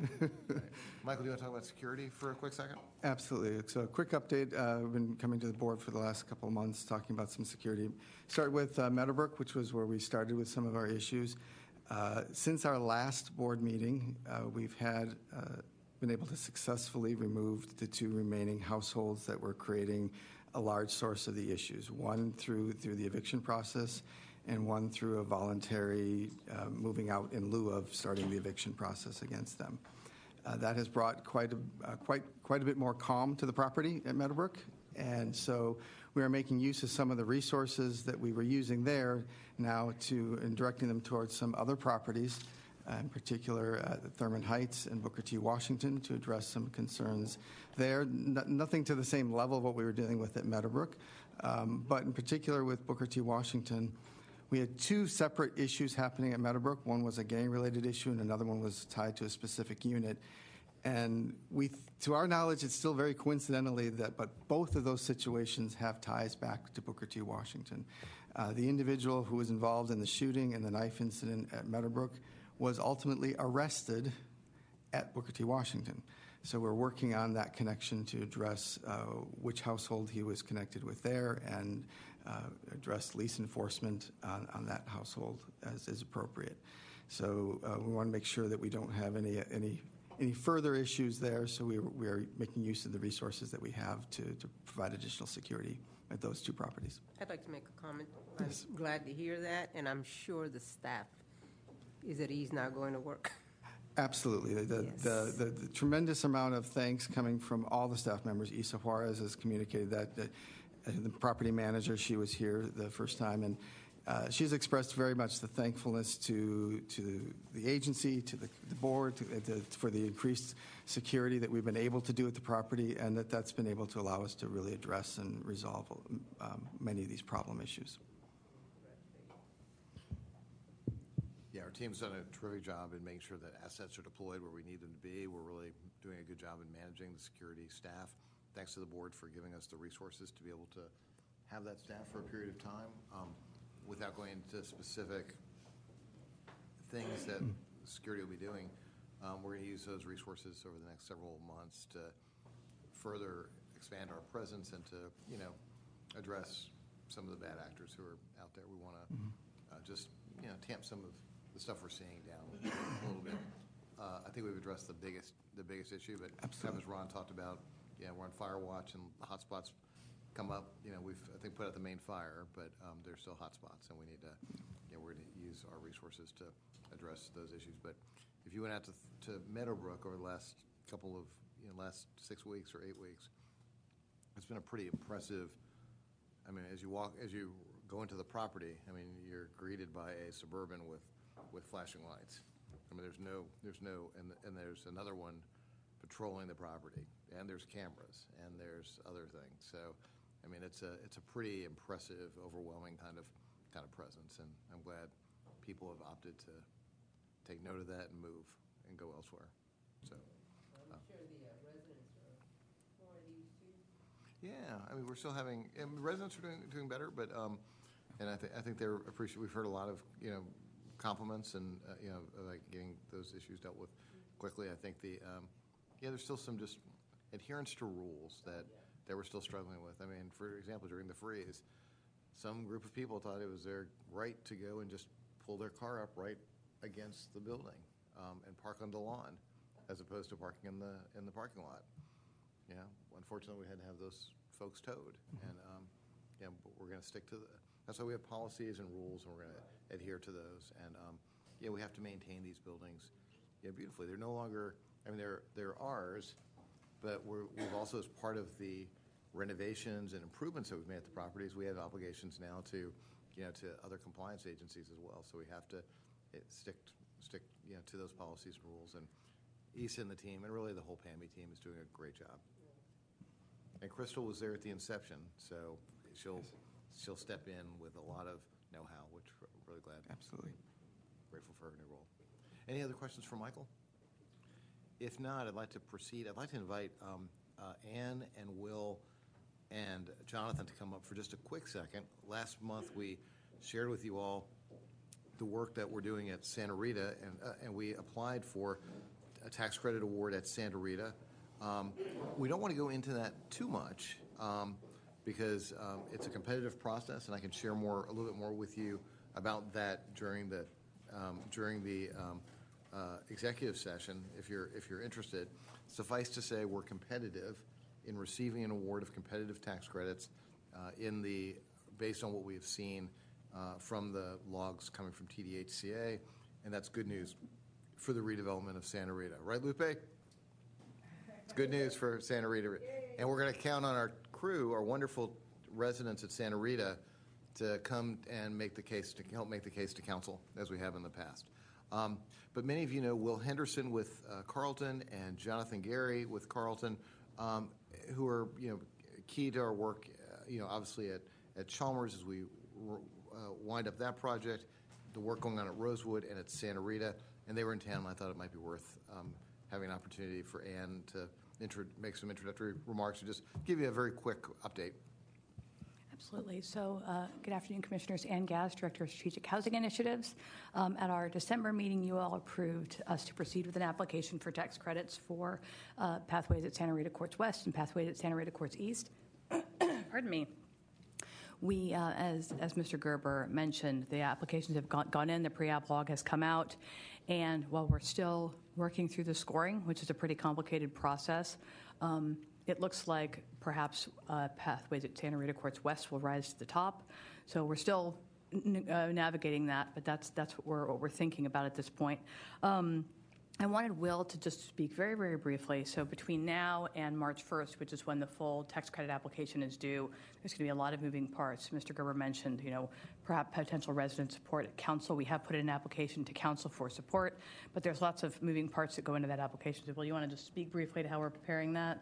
Michael, do you want to talk about security for a quick second? Absolutely. So a quick update. Uh, We've been coming to the board for the last couple of months talking about some security. Start with uh, Meadowbrook, which was where we started with some of our issues. Uh, Since our last board meeting, uh, we've had, uh, been able to successfully remove the two remaining households that were creating a large source of the issues. One through, through the eviction process, and one through a voluntary uh, moving out in lieu of starting the eviction process against them. Uh, That has brought quite a, uh, quite, quite a bit more calm to the property at Meadowbrook, and so we are making use of some of the resources that we were using there now to, and directing them towards some other properties, uh, in particular uh, Thurman Heights and Booker T. Washington, to address some concerns there. N- nothing to the same level of what we were dealing with at Meadowbrook, um, but in particular with Booker T. Washington, we had two separate issues happening at Meadowbrook. One was a gang-related issue, and another one was tied to a specific unit. And we, to our knowledge, it's still very coincidentally that, but both of those situations have ties back to Booker T. Washington. Uh, the individual who was involved in the shooting and the knife incident at Meadowbrook was ultimately arrested at Booker T. Washington. So we're working on that connection to address uh, which household he was connected with there, and uh, address lease enforcement on, on that household as is appropriate. So uh, we want to make sure that we don't have any any any further issues there. So we we are making use of the resources that we have to to provide additional security at those two properties. I'd like to make a comment. I'm Yes. glad to hear that, and I'm sure the staff is at ease now going to work. Absolutely. The, the, Yes. the, the, the tremendous amount of thanks coming from all the staff members. Isa Juarez has communicated that. The, the property manager, she was here the first time, and uh, she's expressed very much the thankfulness to to the agency, to the, the board, to, to, for the increased security that we've been able to do at the property, and that that's been able to allow us to really address and resolve um, many of these problem issues. Yeah, our team's done a terrific job in making sure that assets are deployed where we need them to be. We're really doing a good job in managing the security staff. Thanks to the board for giving us the resources to be able to have that staff for a period of time. Um, without going into specific things that security will be doing, um, we're going to use those resources over the next several months to further expand our presence and to, you know, address some of the bad actors who are out there. We want to uh, just, you know, tamp some of the stuff we're seeing down a little bit. Uh, I think we've addressed the biggest the biggest issue, but Absolutely. as Ron talked about, yeah, we're on fire watch, and the hot spots come up. You know, we've I think put out the main fire, but um, there's still hot spots, and we need to, yeah, we're going to use our resources to address those issues. But if you went out to to Meadowbrook over the last couple of, you know, last six weeks or eight weeks, it's been a pretty impressive. I mean, as you walk, as you go into the property, I mean, you're greeted by a Suburban with with flashing lights. I mean, there's no, there's no, and and there's another one patrolling the property, and there's cameras, and there's other things. So, I mean, it's a it's a pretty impressive, overwhelming kind of kind of presence, and I'm glad people have opted to take note of that and move and go elsewhere. So, I'm sure the uh, residents are more at ease too. yeah, I mean, we're still having, and residents are doing doing better, but um, and I think I think they're appreciative. We've heard a lot of, you know, compliments and uh, you know, like getting those issues dealt with quickly. I think the um, yeah, there's still some just adherence to rules that that we're still struggling with. I mean, for example, during the freeze, some group of people thought it was their right to go and just pull their car up right against the building um, and park on the lawn, as opposed to parking in the in the parking lot. Yeah, unfortunately, we had to have those folks towed, and um, yeah, but we're going to stick to the. That's why we have policies and rules, and we're going to adhere to those. And um, yeah, we have to maintain these buildings, yeah, beautifully. They're no longer. I mean, they're they're ours, but we're, we've also, as part of the renovations and improvements that we've made at the properties, we have obligations now to, you know, to other compliance agencies as well. So we have to it, stick stick you know to those policies and rules. And Issa and the team, and really the whole P A M I team, is doing a great job. And Crystal was there at the inception, so she'll she'll step in with a lot of know-how, which we're really glad. Absolutely. Grateful for her new role. Any other questions for Michael? If not, I'd like to proceed. I'd like to invite um, uh, Ann and Will and Jonathan to come up for just a quick second. Last month, we shared with you all the work that we're doing at Santa Rita, and uh, and we applied for a tax credit award at Santa Rita. Um, we don't want to go into that too much um, because um, it's a competitive process, and I can share more, a little bit more with you about that during the um, during the um, uh, executive session, if you're if you're interested. Suffice to say, we're competitive in receiving an award of competitive tax credits uh, in the based on what we have seen uh, from the logs coming from T D H C A, and that's good news for the redevelopment of Santa Rita. Right, Lupe? It's good news for Santa Rita. And we're going to count on our crew, our wonderful residents at Santa Rita, to come and make the case, to help make the case to council, as we have in the past. Um, but many of you know Will Henderson with uh, Carlton and Jonathan Gary with Carlton, um, who are, you know, key to our work, uh, you know, obviously at, at Chalmers as we uh, wind up that project, the work going on at Rosewood and at Santa Rita. And they were in town, and I thought it might be worth um, having an opportunity for Ann to intro- make some introductory remarks and just give you a very quick update. Absolutely. So, uh, good afternoon, Commissioners. Ann Gaz, Director of Strategic Housing Initiatives. Um, at our December meeting, you all approved us to proceed with an application for tax credits for uh, pathways at Santa Rita Courts West and pathways at Santa Rita Courts East. Pardon me. We, uh, as, as Mister Gerber mentioned, the applications have gone, gone in, the pre-app log has come out, and while we're still working through the scoring, which is a pretty complicated process, um, it looks like perhaps uh, pathways at Santa Rita Courts West will rise to the top. So we're still n- uh, navigating that, but that's that's what we're, what we're thinking about at this point. Um, I wanted Will to just speak very, very briefly. So between now and March first, which is when the full tax credit application is due, there's going to be a lot of moving parts. Mister Gerber mentioned, you know, perhaps potential resident support at council. We have put in an application to council for support, but there's lots of moving parts that go into that application. So Will, you want to just speak briefly to how we're preparing that?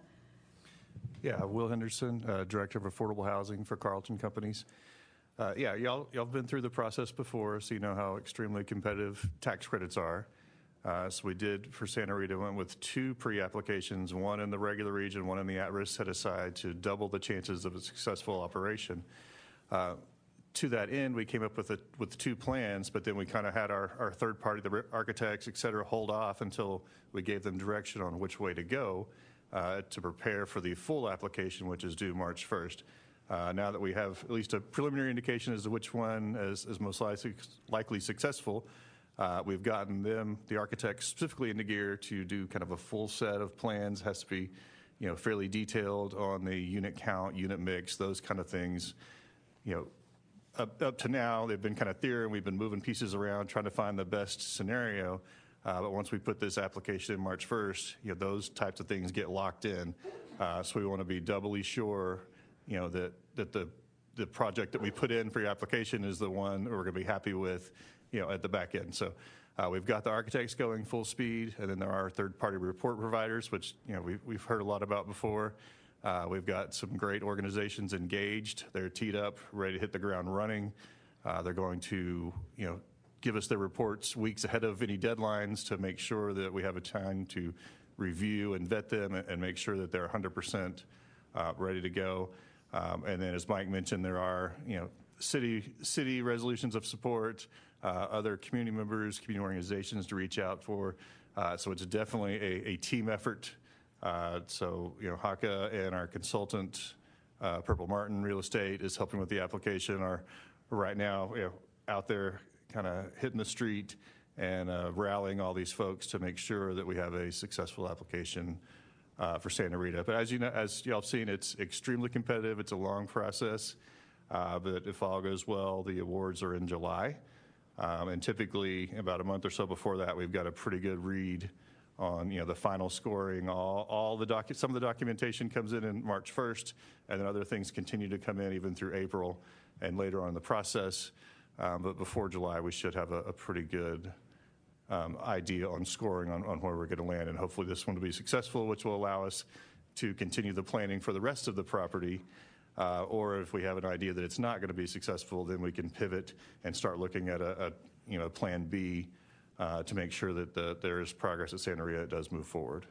Yeah, Will Henderson, uh, Director of Affordable Housing for Carlton Companies. Uh, yeah, y'all, y'all have been through the process before, so you know how extremely competitive tax credits are. Uh, so we did, for Santa Rita, went with two pre-applications, one in the regular region, one in the at-risk set aside to double the chances of a successful operation. Uh, to that end, we came up with a, with two plans, but then we kind of had our, our third party, the architects, et cetera, hold off until we gave them direction on which way to go uh, to prepare for the full application, which is due March first. Uh, now that we have at least a preliminary indication as to which one is, is most likely, likely successful, Uh, we've gotten them, the architects, specifically into gear to do kind of a full set of plans. Has to be, you know, fairly detailed on the unit count, unit mix, those kind of things. You know, up, up to now, they've been kind of theory, and we've been moving pieces around trying to find the best scenario. Uh, but once we put this application in March first, you know, those types of things get locked in. Uh, so we want to be doubly sure, you know, that that the the project that we put in for your application is the one we're going to be happy with, you know, at the back end. So uh, we've got the architects going full speed, and then there are third-party report providers, which, you know, we've, we've heard a lot about before. Uh, we've got some great organizations engaged. They're teed up, ready to hit the ground running. Uh, they're going to, you know, give us their reports weeks ahead of any deadlines to make sure that we have a time to review and vet them and, and make sure that they're one hundred percent uh, ready to go. Um, and then, as Mike mentioned, there are, you know, city city resolutions of support, uh, other community members, community organizations to reach out for. Uh, so it's definitely a, a team effort. Uh, so, you know, Haka and our consultant, uh, Purple Martin Real Estate, is helping with the application. Are right now, you know, out there kind of hitting the street and uh, rallying all these folks to make sure that we have a successful application Uh, for Santa Rita. But as you know, as y'all have seen, it's extremely competitive. It's a long process, uh, but if all goes well, the awards are in July. Um, and typically, about a month or so before that, we've got a pretty good read on, you know, the final scoring. All, all the docu- some of the documentation comes in in March first, and then other things continue to come in even through April and later on in the process. Um, but before July, we should have a, a pretty good Um, idea on scoring on, on where we're going to land, and hopefully this one will be successful, which will allow us to continue the planning for the rest of the property. Uh, or if we have an idea that it's not going to be successful, then we can pivot and start looking at a, a you know plan B uh, to make sure that the, there is progress at Santa Rita. It does move forward.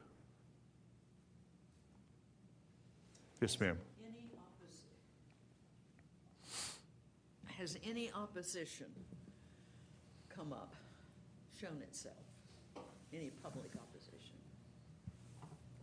Yes, ma'am. Any opposition? Has any opposition come up? Shown itself, any public opposition?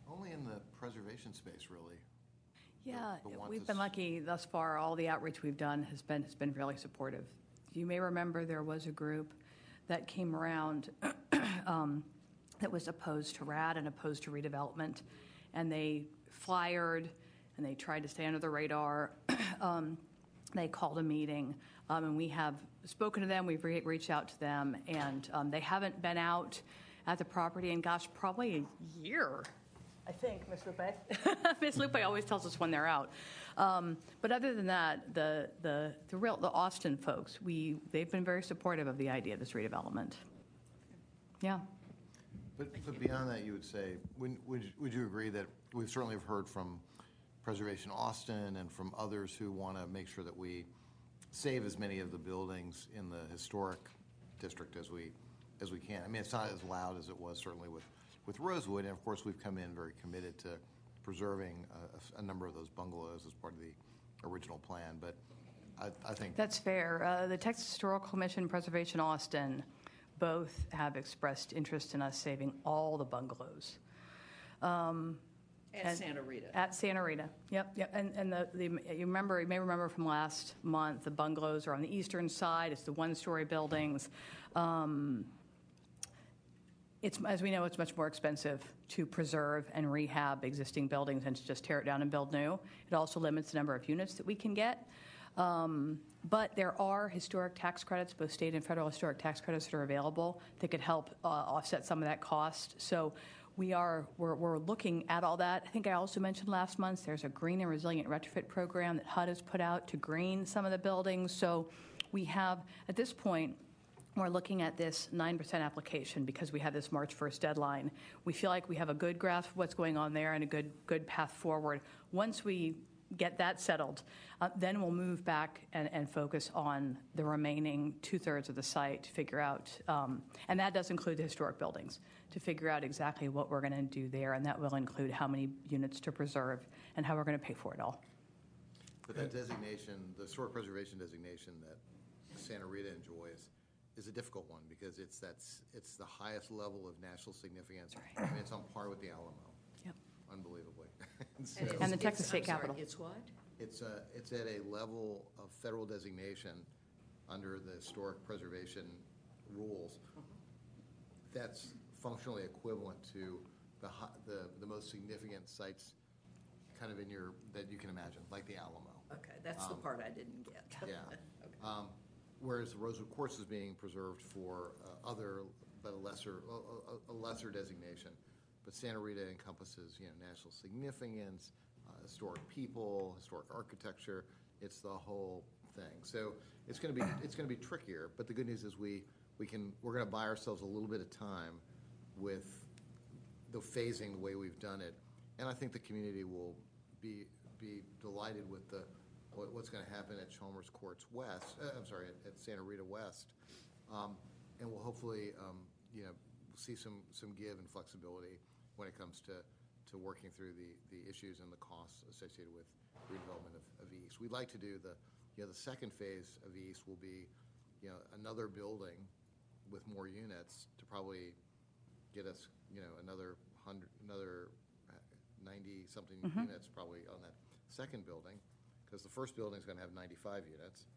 Only in the preservation space, really. Yeah, the ones we've been that's- lucky thus far. All the outreach we've done has been, has been really supportive. You may remember there was a group that came around um, that was opposed to R A D and opposed to redevelopment, and they flyered and they tried to stay under the radar. um, they called a meeting, um, and we have spoken to them. We've re- reached out to them, and um, they haven't been out at the property in, gosh, probably a year. I think, Miz Lupe. Miz Lupe always tells us when they're out. Um, but other than that, the the the real the Austin folks, we they've been very supportive of the idea of this redevelopment. Yeah. But, but beyond that, you would say, would, would, you- would you agree that we certainly have heard from Preservation Austin and from others who want to make sure that we save as many of the buildings in the historic district as we as we can? I mean, it's not as loud as it was certainly with, with Rosewood, and of course we've come in very committed to preserving a, a number of those bungalows as part of the original plan. But I, I think That's fair. Uh, the Texas Historical Commission, Preservation Austin, both have expressed interest in us saving all the bungalows. Um, At and- Santa Rita. At Santa Rita, yep, yep. And, and the, the, you remember, you may remember from last month, the bungalows are on the eastern side. It's the one-story buildings. Um, It's, as we know, it's much more expensive to preserve and rehab existing buildings than to just tear it down and build new. It also limits the number of units that we can get. Um, but there are historic tax credits, both state and federal historic tax credits that are available that could help uh, offset some of that cost. So we are we're, we're looking at all that. I think I also mentioned last month there's a green and resilient retrofit program that H U D has put out to green some of the buildings. So we have, at this point, we're looking at this nine percent application because we have this March first deadline. We feel like we have a good grasp of what's going on there and a good good path forward. Once we get that settled, uh, then we'll move back and, and focus on the remaining two-thirds of the site to figure out, um, and that does include the historic buildings, to figure out exactly what we're going to do there, and that will include how many units to preserve and how we're going to pay for it all. But that designation, the historic preservation designation that Santa Rita enjoys, is a difficult one because it's that's it's the highest level of national significance. I mean, it's on par with the Alamo. Yep. Unbelievably. so it's- And the Texas it's- State I'm sorry, Capitol. It's what? it's uh, it's at a level of federal designation under the historic preservation rules that's functionally equivalent to the hi- the the most significant sites, kind of in your that you can imagine, like the Alamo. Okay, that's the Um, part I didn't get. Yeah. Okay. Um, Whereas the Rosewood Courts is being preserved for uh, other, but a lesser, a- a a lesser designation. But Santa Rita encompasses, you know, national significance, uh, historic people, historic architecture. It's the whole thing. So it's going to be, it's going to be trickier. But the good news is we, we can, we're going to buy ourselves a little bit of time with the phasing the way we've done it. And I think the community will be, be delighted with the, what- what's going to happen at Chalmers Courts West, uh, I'm sorry, at, at Santa Rita West. Um, and we'll hopefully, um, you know, see some, some give and flexibility when it comes to, to working through the, the issues and the costs associated with redevelopment of, of East. We'd like to do the, you know, the second phase of East will be, you know, another building with more units to probably get us, you know, another hundred, another ninety-something units probably on that second building. Because the first building is going to have ninety-five units,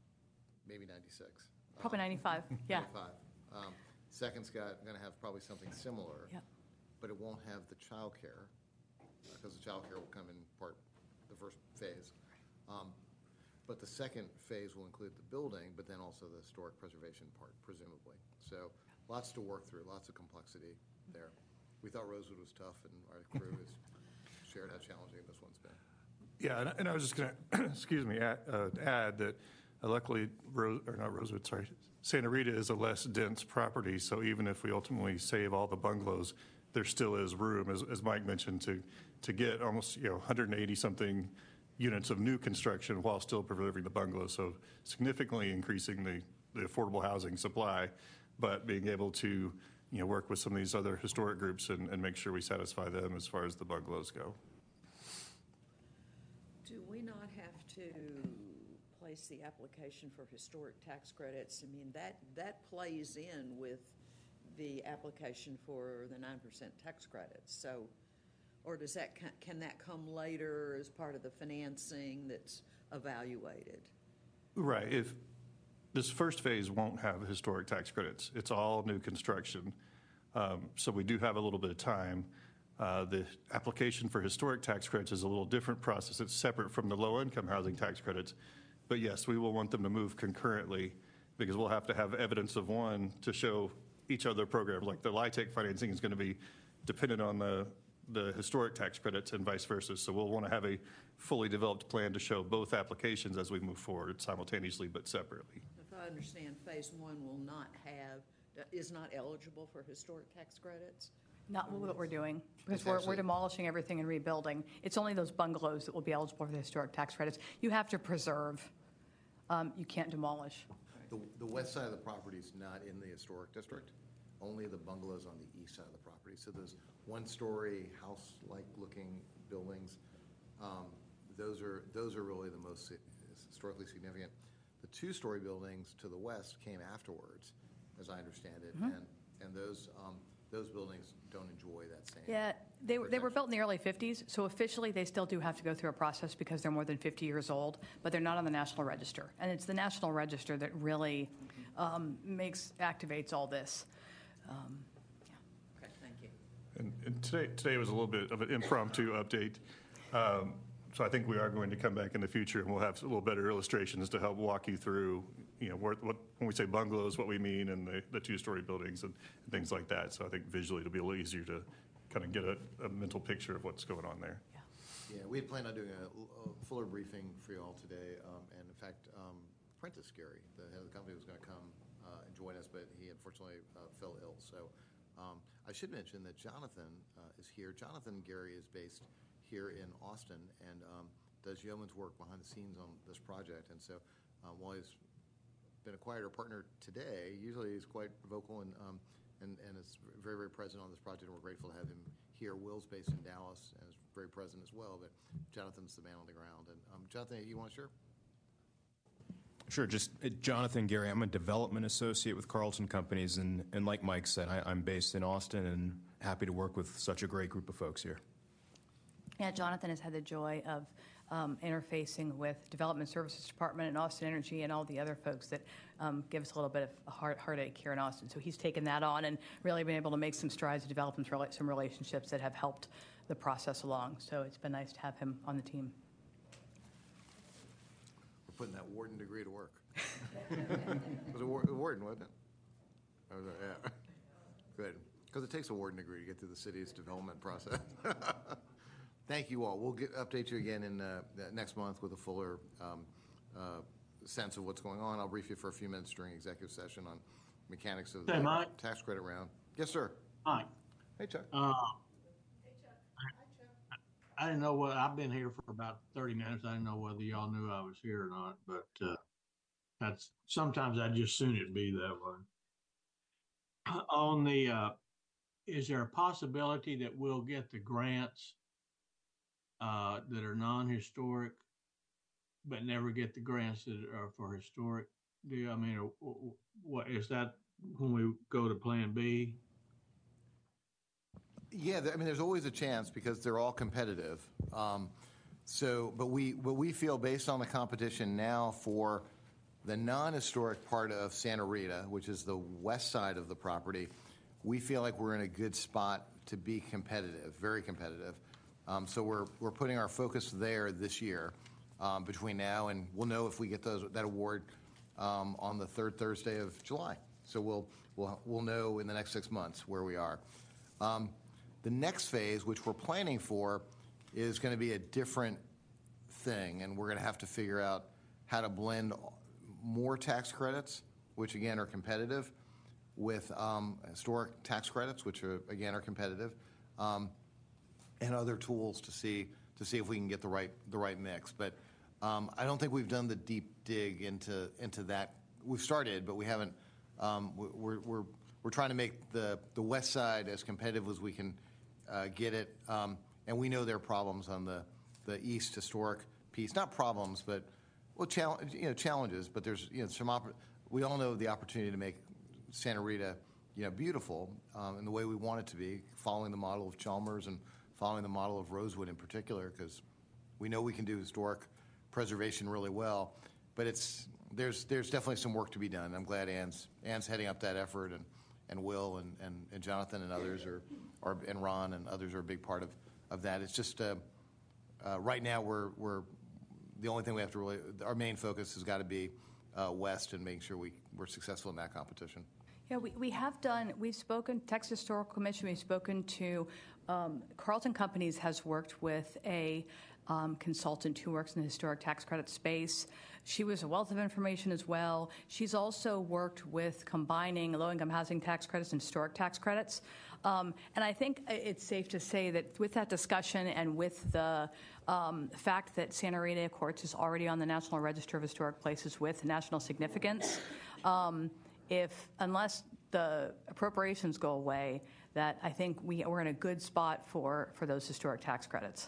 maybe ninety-six. Probably Um, ninety-five, yeah. ninety-five. Um, Second's got, going to have probably something similar. Yep. But it won't have the childcare, because the childcare will come in part, the first phase. Um, But the second phase will include the building, but then also the historic preservation part, presumably. So lots to work through, lots of complexity there. We thought Rosewood was tough, and our crew has shared how challenging this one's been. Yeah, and- and I was just going to, excuse me, add, uh, add that uh, luckily, Rose, or not Rosewood, sorry, Santa Rita is a less dense property, so even if we ultimately save all the bungalows, there still is room, as, as Mike mentioned, to, to get almost, you know, one hundred eighty something units of new construction while still preserving the bungalows, so significantly increasing the, the affordable housing supply, but being able to, you know, work with some of these other historic groups and, and make sure we satisfy them as far as the bungalows go. Do we not have to place the application for historic tax credits? I mean, that, that plays in with the application for the nine percent tax credits. So Or does that, ca- can that come later as part of the financing that's evaluated? Right. If this first phase won't have historic tax credits, it's all new construction. Um, so we do have a little bit of time. Uh, the application for historic tax credits is a little different process. It's separate from the low-income housing tax credits. But yes, we will want them to move concurrently because we'll have to have evidence of one to show each other programs. Like the LIHTC financing is going to be dependent on the, the historic tax credits and vice versa. So we'll want to have a fully developed plan to show both applications as we move forward simultaneously but separately. If I understand, phase one will not have, is not eligible for historic tax credits? Not what we're doing, because It's we're, we're actually- demolishing everything and rebuilding. It's only those bungalows that will be eligible for the historic tax credits. You have to preserve. Um, You can't demolish. The, the west side of the property is not in the historic district, only the bungalows on the east side of the property. So those one-story house-like looking buildings, um, those are, those are really the most si- historically significant. The two-story buildings to the west came afterwards, as I understand it, Mm-hmm. and, and those, um, those buildings don't enjoy that same. Yeah, they, were- they were protection. built in the early fifties, so officially they still do have to go through a process because they're more than fifty years old, but they're not on the National Register. And it's the National Register that really um, makes, activates all this. Um, Okay, thank you. And, and today, today was a little bit of an impromptu update. Um, so I think we are going to come back in the future and we'll have a little better illustrations to help walk you through, you know, what, what when we say bungalows, what we mean, and the, the two-story buildings and, and things like that. So I think visually it'll be a little easier to kind of get a, a mental picture of what's going on there. Yeah, we had planned on doing a, a fuller briefing for you all today, um, and in fact, um, Prentice Gary, the head of the company, was going to come uh, and join us, but he unfortunately uh, fell ill. So um, I should mention that Jonathan uh, is here. Jonathan Gary is based here in Austin and um, does yeoman's work behind the scenes on this project. And so uh, while he's been a quieter partner today, usually he's quite vocal and um, and, and is very, very present on this project, and we're grateful to have him here. Will's based in Dallas and is very present as well, but Jonathan's the man on the ground. And um, Jonathan, you want to share? Sure. Just uh, Jonathan Gary. I'm a development associate with Carlton Companies, and, and like Mike said, I, I'm based in Austin and happy to work with such a great group of folks here. Yeah, Jonathan has had the joy of um, interfacing with Development Services Department and Austin Energy and all the other folks that um, give us a little bit of a heart, heartache here in Austin. So he's taken that on and really been able to make some strides to develop some rela- some relationships that have helped the process along. So it's been nice to have him on the team. We're putting that warden degree to work. It was a war- a warden, wasn't it? Oh, no, yeah. Good. Because it takes a warden degree to get through the city's development process. Thank you all. We'll get, update you again in uh, next month with a fuller um, uh, sense of what's going on. I'll brief you for a few minutes during executive session on mechanics of the Hey, Mike. tax credit round. Yes, sir. Mike, Hey, Chuck. uh, I didn't know what, I've been here for about thirty minutes. I didn't know whether y'all knew I was here or not, but, uh, that's, sometimes I just soon it'd be that way. On the, uh, is there a possibility that we'll get the grants, uh, that are non-historic, but never get the grants that are for historic? Do you, I mean, uh, what, is that when we go to Plan B? Yeah, I mean, there's always a chance because they're all competitive. Um, so, but we, but we feel based on the competition now for the non-historic part of Santa Rita, which is the west side of the property, we feel like we're in a good spot to be competitive, very competitive. Um, so we're we're putting our focus there this year um, between now and we'll know if we get those that award um, on the third Thursday of July. So we'll we'll we'll know in the next six months where we are. Um, the next phase, which we're planning for, is going to be a different thing, and we're going to have to figure out how to blend more tax credits, which again are competitive, with um, historic tax credits, which are again are competitive, um, and other tools to see to see if we can get the right the right mix. But um, I don't think we've done the deep dig into into that. We've started, but we haven't. Um, we're we're we're trying to make the the west side as competitive as we can uh, get it, um, and we know there are problems on the the east historic piece. Not problems, but well, challenge you know challenges. But there's you know some. Oppor- we all know the opportunity to make Santa Rita, you know, beautiful um, in the way we want it to be, following the model of Chalmers and following the model of Rosewood in particular, because we know we can do historic preservation really well, but it's there's there's definitely some work to be done. I'm glad Ann's Ann's heading up that effort, and, and Will and, and, and Jonathan and others are, are and Ron and others are a big part of, of that. It's just uh, uh, right now we're we're the only thing we have to really our main focus has got to be uh, west and making sure we we're successful in that competition. Yeah, we, we have done, we've spoken, Texas Historical Commission, we've spoken to, um, Carlton Companies has worked with a um, consultant who works in the historic tax credit space. She was a wealth of information as well. She's also worked with combining low-income housing tax credits and historic tax credits. Um, and I think it's safe to say that with that discussion and with the um, fact that Santa Rita Courts is already on the National Register of Historic Places with national significance, um, if unless the appropriations go away, that I think we, we're in a good spot for, for those historic tax credits.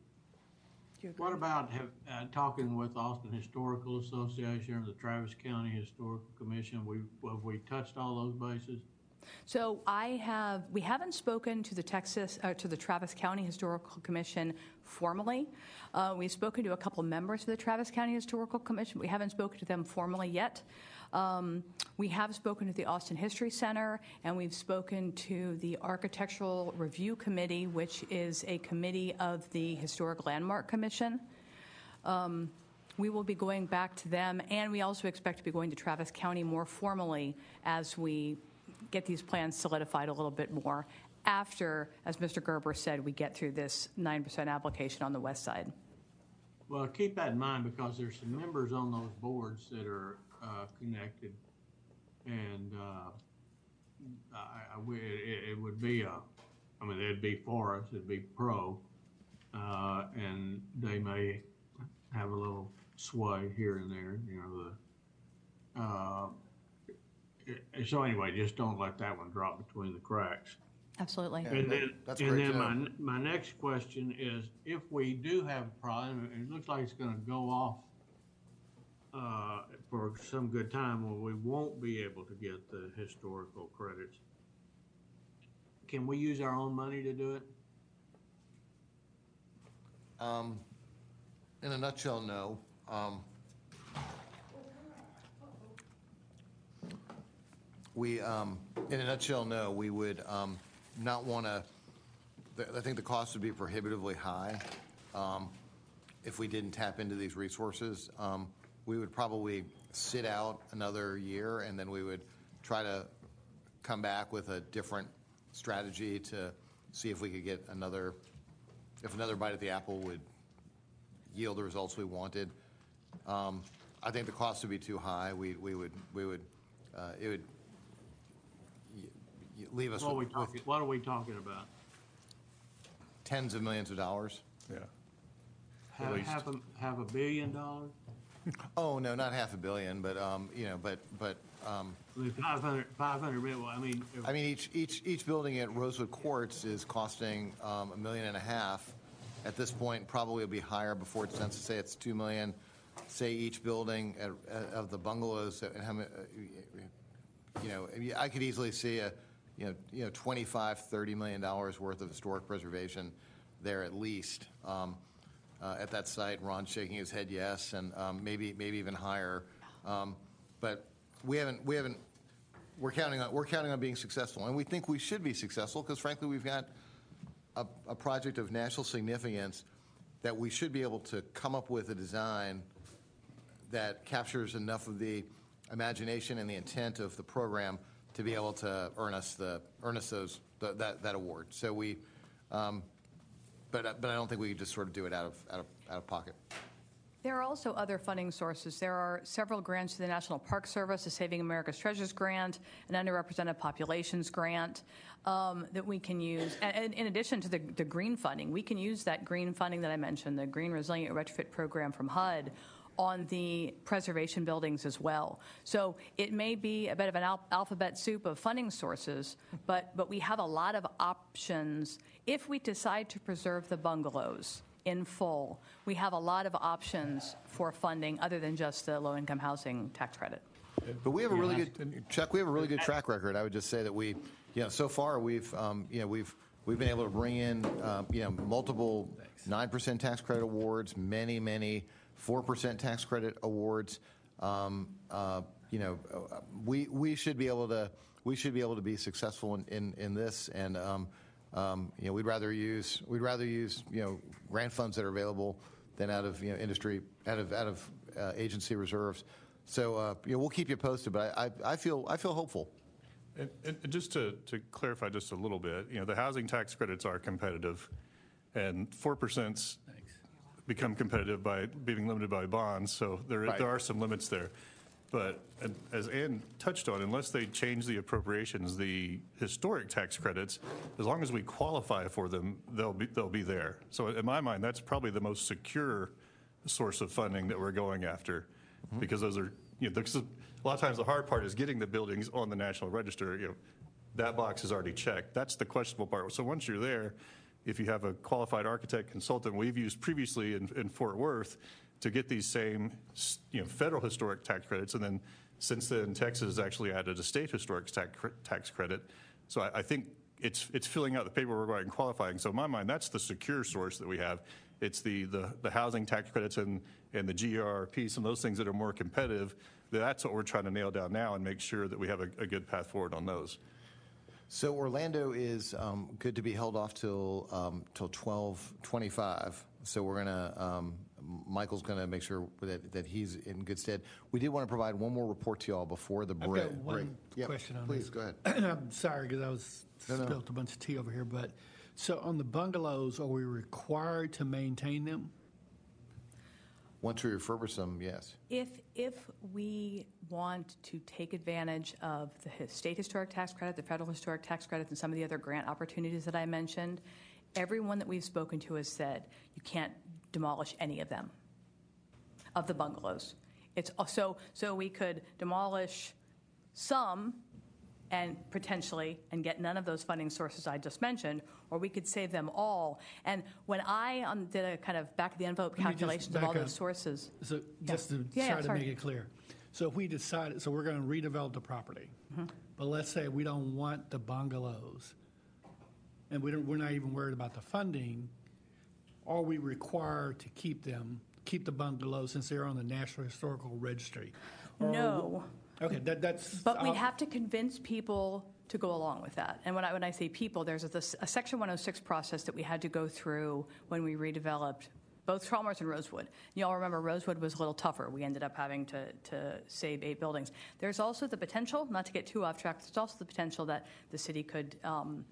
What about have, uh, talking with Austin Historical Association or the Travis County Historical Commission? We have we touched all those bases? So I have, we haven't spoken to the Texas, uh, to the Travis County Historical Commission formally. Uh, we've spoken to a couple members of the Travis County Historical Commission. We haven't spoken to them formally yet. Um, we have spoken to the Austin History Center, and we've spoken to the Architectural Review Committee, which is a committee of the Historic Landmark Commission. Um, we will be going back to them, and we also expect to be going to Travis County more formally as we get these plans solidified a little bit more after, as Mister Gerber said, we get through this nine percent application on the west side. Well, keep that in mind because there's some members on those boards that are uh, connected, and uh, I, I, it, it would be a, I mean, it'd be for us, it'd be pro, uh, and they may have a little sway here and there, you know. The uh, it, so anyway, just don't let that one drop between the cracks. Absolutely. And then, That's and great then to my, know. my next question is, if we do have a problem, it looks like it's going to go off uh, for some good time, where we won't be able to get the historical credits. Can we use our own money to do it? Um, in a nutshell, no. Um, we, um, in a nutshell, no. We would um, not want to. I think the cost would be prohibitively high um, if we didn't tap into these resources. Um, we would probably sit out another year, and then we would try to come back with a different strategy to see if we could get another, if another bite at the apple would yield the results we wanted. Um, I think the cost would be too high. We we would we would uh, it would y- y- leave us What are we with, talking, with what are we talking about? tens of millions of dollars. Yeah. Half, least. half a, half a billion dollars? Oh no, not half a billion, but um, you know, but but um, I mean, five hundred, five hundred million, I mean. if- I mean each each each building at Rosewood Courts is costing um, a million and a half. At this point, probably will be higher before it's done. So say it's two million. Say each building at, at, of the bungalows, and how many, uh, you know, I could easily see a, you know, you know, twenty-five, thirty million dollars worth of historic preservation there at least. Um, uh, at that site, Ron's shaking his head yes, and um, maybe maybe even higher. Um, but we haven't we haven't we're counting on we're counting on being successful, and we think we should be successful because frankly we've got a, a project of national significance that we should be able to come up with a design that captures enough of the imagination and the intent of the program to be able to earn us the earn us those the, that that award. So we, um, but but I don't think we could just sort of do it out of out of out of pocket. There are also other funding sources. There are several grants to the National Park Service, the Saving America's Treasures Grant, an Underrepresented Populations Grant um, that we can use. And, and in addition to the, the green funding, we can use that green funding that I mentioned, the Green Resilient Retrofit Program from H U D, on the preservation buildings as well. So it may be a bit of an al- alphabet soup of funding sources, but, but we have a lot of options. If we decide to preserve the bungalows in full, we have a lot of options for funding other than just the low-income housing tax credit. But we have a really good, Chuck, we have a really good track record. I would just say that we, you know, so far we've, um, you know, we've We've been able to bring in, uh, you know, multiple nine percent tax credit awards, many, many four percent tax credit awards. Um, uh, you know, uh, we we should be able to we should be able to be successful in in, in this, and um, um, you know, we'd rather use we'd rather use you know grant funds that are available than out of you know industry out of out of uh, agency reserves. So uh, you know, we'll keep you posted, but I I, I feel I feel hopeful. And, and just to, to clarify just a little bit, you know, the housing tax credits are competitive, and four percent become competitive by being limited by bonds. So there Right. there are some limits there. But and as Ann touched on, unless they change the appropriations, the historic tax credits, as long as we qualify for them, they'll be they'll be there. So in my mind, that's probably the most secure source of funding that we're going after, mm-hmm. because those are you know. Because a lot of times the hard part is getting the buildings on the National Register. You know, that box is already checked. That's the questionable part. So once you're there, if you have a qualified architect consultant, we've used previously in, in Fort Worth to get these same you know, federal historic tax credits. And then since then, Texas has actually added a state historic tax, tax credit. So I, I think it's it's filling out the paperwork right and qualifying. So in my mind, that's the secure source that we have. It's the, the, the housing tax credits and, and the G R P, some of those things that are more competitive. That's what we're trying to nail down now and make sure that we have a, a good path forward on those. So Orlando is um, good to be held off till um, till twelve twenty-five. So we're gonna um, Michael's gonna make sure that, that he's in good stead. We did want to provide one more report to y'all before the break. I've got one break. Yep, question on please, this. go ahead. I'm sorry because I was No, no. spilled a bunch of tea over here, but so on the bungalows, are we required to maintain them? Once we refurbish them, yes. If, if we want to take advantage of the his- state historic tax credit, the federal historic tax credit, and some of the other grant opportunities that I mentioned, everyone that we've spoken to has said you can't demolish any of them, of the bungalows. It's so, so we could demolish some and potentially and get none of those funding sources I just mentioned, or we could save them all. And when I um, did a kind of back of the envelope Let me just calculations of all back those up. sources. So just to Yeah, yeah, try to sorry. make it clear. So if we decided, so we're going to redevelop the property, Mm-hmm. but let's say we don't want the bungalows, and we don't, we're not even worried about the funding, are we required to keep them, keep the bungalows since they're on the National Historical Registry? Or- No. Okay, that, that's. But we'd I'll- have to convince people to go along with that. And when I, when I say people, there's a, this, a Section one oh six process that we had to go through when we redeveloped both Chalmers and Rosewood. You all remember Rosewood was a little tougher. We ended up having to, to save eight buildings. There's also the potential, not to get too off track, there's also the potential that the city could um,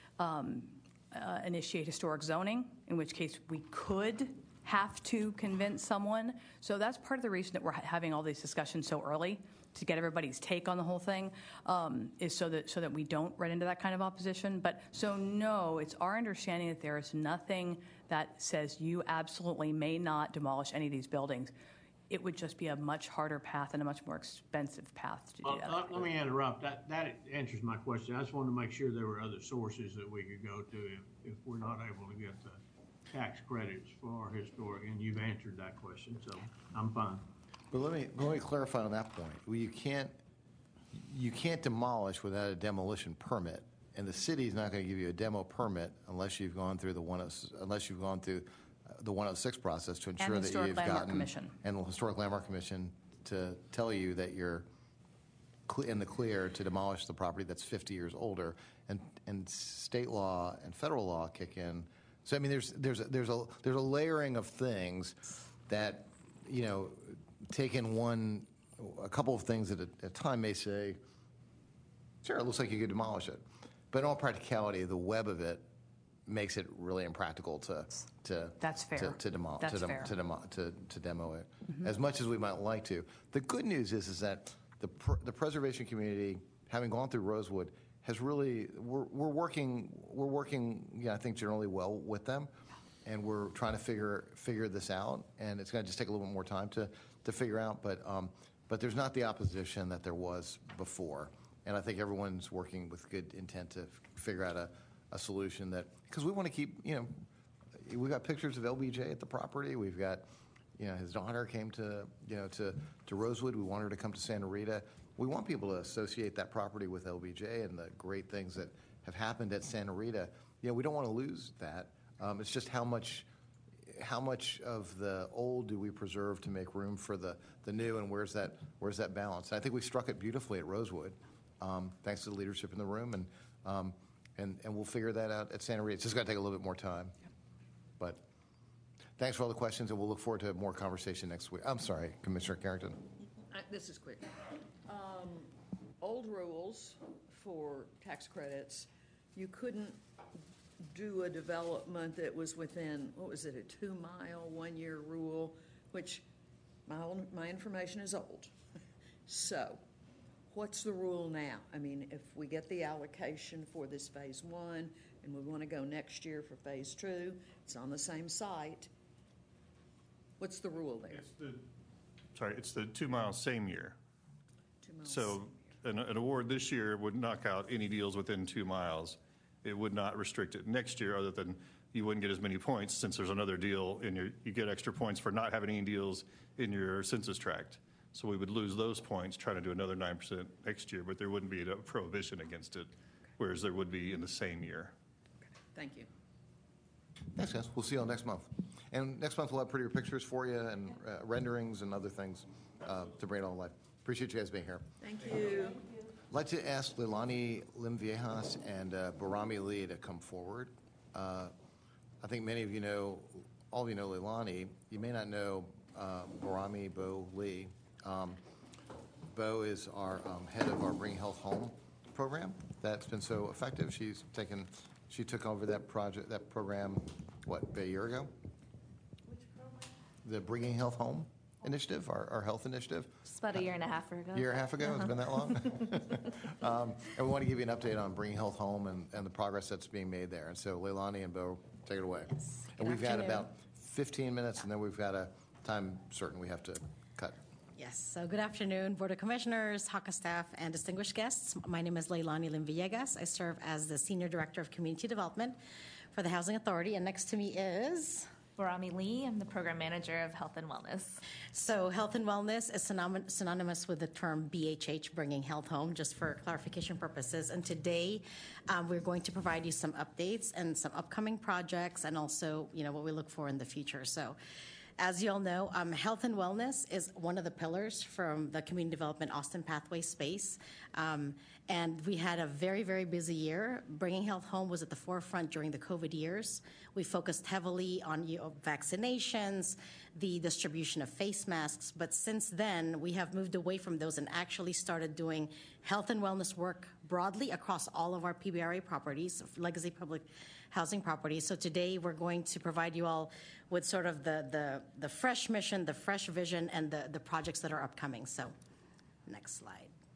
um, uh, initiate historic zoning, in which case we could have to convince someone. So that's part of the reason that we're ha- having all these discussions so early, to get everybody's take on the whole thing, um, is so that so that we don't run into that kind of opposition. But so no, it's our understanding that there is nothing that says you absolutely may not demolish any of these buildings. It would just be a much harder path and a much more expensive path to do Uh, that. Let let me interrupt. That, that answers my question. I just wanted to make sure there were other sources that we could go to if, if we're not able to get the tax credits for historic, and you've answered that question, so I'm fine. But let me let me clarify on that point. Well, you can't you can't demolish without a demolition permit, and the city's not going to give you a demo permit unless you've gone through the one unless you've gone through the one oh six process to ensure the that Historic you've Landmark gotten Commission. and the Historic Landmark Commission to tell you that you're cle- in the clear to demolish the property that's fifty years older, and and state law and federal law kick in. So I mean, there's there's a, there's a there's a layering of things that, you know, taking one, a couple of things at a, a time may say, sure, it looks like you could demolish it. But in all practicality, the web of it makes it really impractical to to That's fair. to, to, demo, That's to, dem- fair. to, demo, to, to demo it, as much as we might like to. The good news is is that the pr- the preservation community, having gone through Rosewood, has really we're, we're working we're working yeah, I think generally well with them, and we're trying to figure figure this out. And it's going to just take a little bit more time to to figure out. But um, but there's not the opposition that there was before. And I think everyone's working with good intent to f- figure out a, a solution that, because we want to keep, you know, we've got pictures of L B J at the property. We've got, you know, his daughter came to, you know, to, to Rosewood. We want her to come to Santa Rita. We want people to associate that property with L B J and the great things that have happened at Santa Rita. you know, we don't want to lose that. Um, It's just how much, how much of the old do we preserve to make room for the, the new, and where's that, where's that balance? And I think we struck it beautifully at Rosewood, um, thanks to the leadership in the room, and, um, and, and we'll figure that out at Santa Rita. It's just going to take a little bit more time. But thanks for all the questions, and we'll look forward to more conversation next week. I'm sorry, Commissioner Carrington. Uh, This is quick. Um, Old rules for tax credits, you couldn't do a development that was within, what was it, a two-mile, one-year rule, which my, own, my information is old. So what's the rule now? I mean, if we get the allocation for this phase one and we want to go next year for phase two, it's on the same site. What's the rule there? It's the, sorry, it's the two miles same year. Two miles. So an, an award this year would knock out any deals within two miles. It would not restrict it next year, other than you wouldn't get as many points since there's another deal in your, you get extra points for not having any deals in your census tract. So we would lose those points trying to do another nine percent next year, but there wouldn't be a prohibition against it, whereas there would be in the same year. Thank you. Thanks, guys. We'll see you all next month. And next month we'll have prettier pictures for you and uh, renderings and other things uh, to bring it all to life. Appreciate you guys being here. Thank you. I'd like to ask Leilani Limviejas and uh, Barami Lee to come forward. Uh, I think many of you know, all of you know Leilani. You may not know uh, Barami Bo Lee. Um, Bo is our um, head of our Bring Health Home program. That's been so effective. She's taken, she took over that project, that program, what, a year ago? Which program? The Bringing Health Home initiative, our, our health initiative. Just about a year and a half ago. Year and a half ago? It's been that long? um, and we want to give you an update on Bringing Health Home and, and the progress that's being made there. And so, Leilani and Bo, take it away. Yes. And Good we've got afternoon. about fifteen minutes, and then we've got a time certain we have to cut. Yes, so good afternoon, Board of Commissioners, HACA staff, and distinguished guests. My name is Leilani Limviejas. I serve as the Senior Director of Community Development for the Housing Authority, and next to me is... Barami Lee. I'm the Program Manager of Health and Wellness. So health and wellness is synonym- synonymous with the term B H H, Bringing Health Home, just for clarification purposes. And today, um, we're going to provide you some updates and some upcoming projects, and also, you know, what we look for in the future. So, as you all know, um, health and wellness is one of the pillars from the Community Development Austin Pathway space. Um, and we had a very, very busy year. Bringing Health Home was at the forefront during the COVID years. We focused heavily on you know, vaccinations, the distribution of face masks. But since then, we have moved away from those and actually started doing health and wellness work broadly across all of our P B R A properties, legacy public housing properties. So today we're going to provide you all with sort of the, the, the fresh mission, the fresh vision, and the, the projects that are upcoming. So next slide.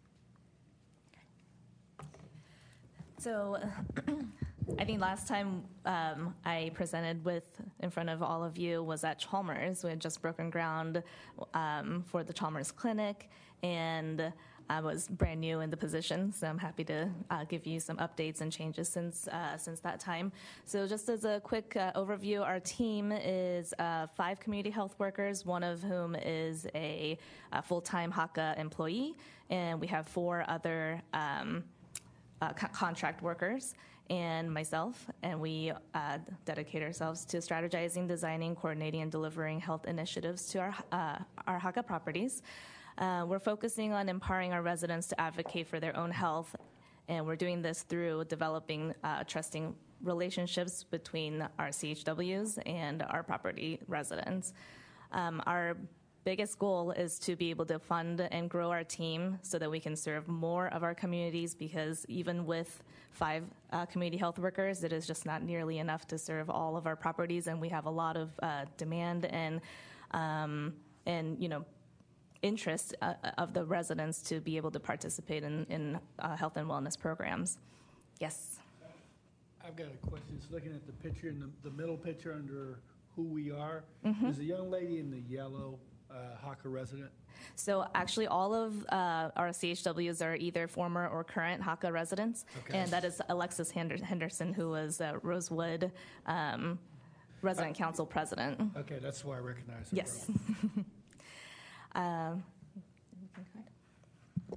So I think last time um, I presented with in front of all of you was at Chalmers. We had just broken ground um, for the Chalmers Clinic, and I was brand new in the position, so I'm happy to uh, give you some updates and changes since uh, since that time. So just as a quick uh, overview, our team is uh, five community health workers, one of whom is a, a full-time HACA employee, and we have four other um, uh, co- contract workers and myself, and we uh, dedicate ourselves to strategizing, designing, coordinating, and delivering health initiatives to our, uh, our HACA properties. Uh, we're focusing on empowering our residents to advocate for their own health, and we're doing this through developing uh, trusting relationships between our C H Ws and our property residents. Um, our biggest goal is to be able to fund and grow our team so that we can serve more of our communities, because even with five uh, community health workers, it is just not nearly enough to serve all of our properties, and we have a lot of uh, demand and, um, and you know, interest uh, of the residents to be able to participate in, in uh, health and wellness programs. Yes? I've got a question. Just looking at the picture, in the, the middle picture under who we are, Mhm. is the young lady in the yellow uh, HACA resident? So actually all of uh, our C H Ws are either former or current HACA residents, Okay. and that is Alexis Hender- Henderson, who was uh, Rosewood um, Resident Council President. Okay, that's why I recognize her. Yes. Um,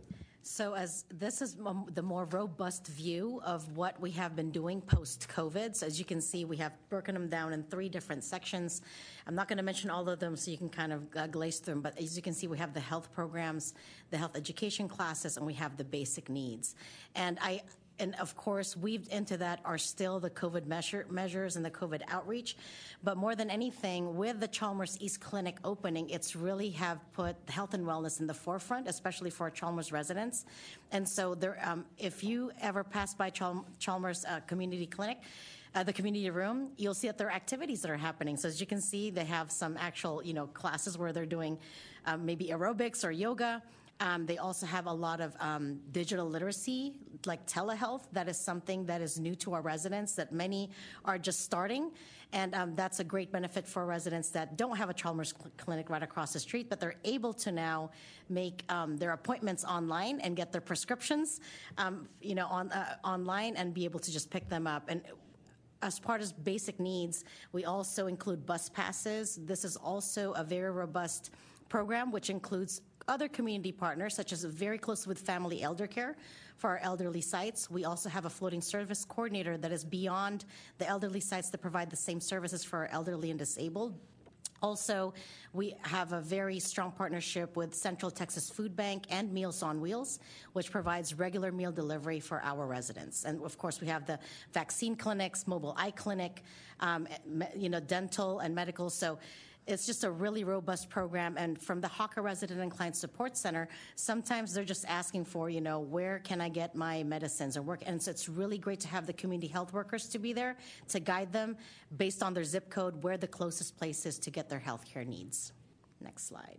So as this is m- the more robust view of what we have been doing post-COVID. So as you can see, we have broken them down in three different sections. I'm not going to mention all of them so you can kind of uh, glaze through them, but as you can see, we have the health programs, the health education classes, and we have the basic needs. And I And of course, weaved into that are still the COVID measure, measures and the COVID outreach. But more than anything, with the Chalmers East Clinic opening, it's really have put health and wellness in the forefront, especially for Chalmers residents. And so there, um, if you ever pass by Chal- Chalmers uh, Community Clinic, Uh, the community room, you'll see that there are activities that are happening. So as you can see, they have some actual, you know, classes where they're doing um, maybe aerobics or yoga. Um, they also have a lot of um, digital literacy, like telehealth. That is something that is new to our residents that many are just starting. And um, that's a great benefit for residents that don't have a Chalmers cl- clinic right across the street, but they're able to now make um, their appointments online and get their prescriptions, um, you know, on uh, online and be able to just pick them up. And as part of basic needs, we also include bus passes. This is also a very robust program, which includes other community partners, such as very close with family elder care for our elderly sites. We also have a floating service coordinator that is beyond the elderly sites that provide the same services for our elderly and disabled. Also, we have a very strong partnership with Central Texas Food Bank and Meals on Wheels, which provides regular meal delivery for our residents. And of course, we have the vaccine clinics, mobile eye clinic, um, you know, dental and medical. So it's just a really robust program. And from the H A C A Resident and Client Support Center, sometimes they're just asking for, you know, where can I get my medicines or work? And so it's really great to have the community health workers to be there to guide them based on their zip code, where the closest place is to get their health care needs. Next slide.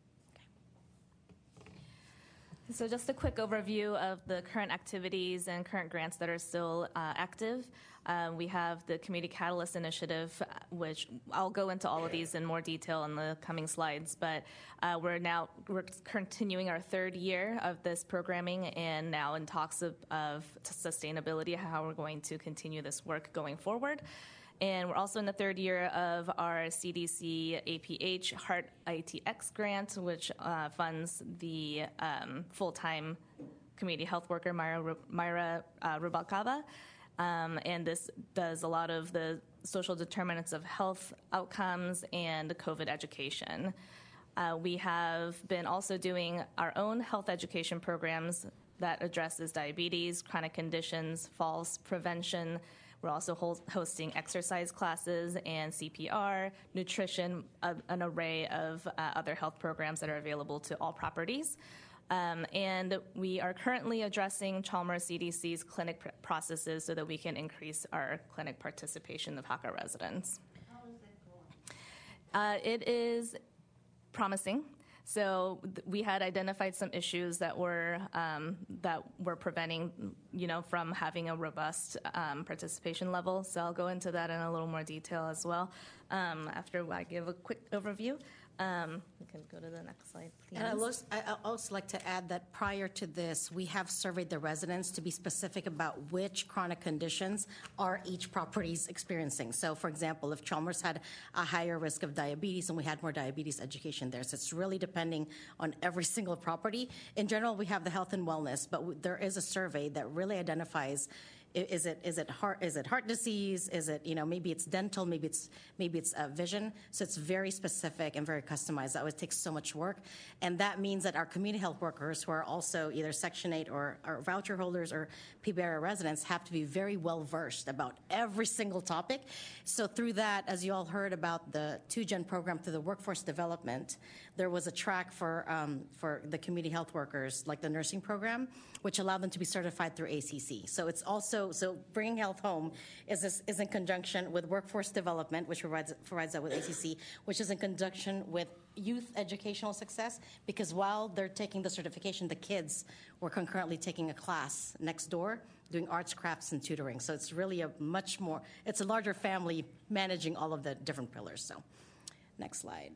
So just a quick overview of the current activities and current grants that are still uh, active. Uh, we have the Community Catalyst Initiative, which I'll go into all of these in more detail in the coming slides, but uh, we're now we're continuing our third year of this programming and now in talks of, of sustainability, how we're going to continue this work going forward. And we're also in the third year of our C D C A P H Heart I T X grant, which uh, funds the um, full-time community health worker, Myra, Myra uh, Rubalcaba. Um, and this does a lot of the social determinants of health outcomes and COVID education. Uh, we have been also doing our own health education programs that addresses diabetes, chronic conditions, falls prevention. We're also ho- hosting exercise classes and C P R, nutrition, uh, an array of uh, other health programs that are available to all properties. Um, and we are currently addressing Chalmers C D C's clinic pr- processes so that we can increase our clinic participation of H A C A residents. How is that going? Uh, it is promising. So th- we had identified some issues that were um, that were preventing, you know, from having a robust um, participation level. So I'll go into that in a little more detail as well um, after I give a quick overview. Um, we can go to the next slide, please. And I also, I also like to add that prior to this, we have surveyed the residents to be specific about which chronic conditions are each properties experiencing. So, for example, if Chalmers had a higher risk of diabetes and we had more diabetes education there, so it's really depending on every single property. In general, we have the health and wellness, but w- there is a survey that really identifies. Is it is it heart is it heart disease? Is it, you know, maybe it's dental, maybe it's maybe it's uh, vision. So it's very specific and very customized. That always takes so much work, and that means that our community health workers, who are also either Section eight or, or voucher holders or P B R residents, have to be very well versed about every single topic. So through that, as you all heard about the two-gen program through the workforce development, there was a track for um, for the community health workers, like the nursing program, which allowed them to be certified through A C C. So it's also so bringing health home is this, is in conjunction with workforce development, which provides provides that with A C C, which is in conjunction with youth educational success, because while they're taking the certification, the kids were concurrently taking a class next door doing arts, crafts, and tutoring. So it's really a much more, it's a larger family managing all of the different pillars. So next slide.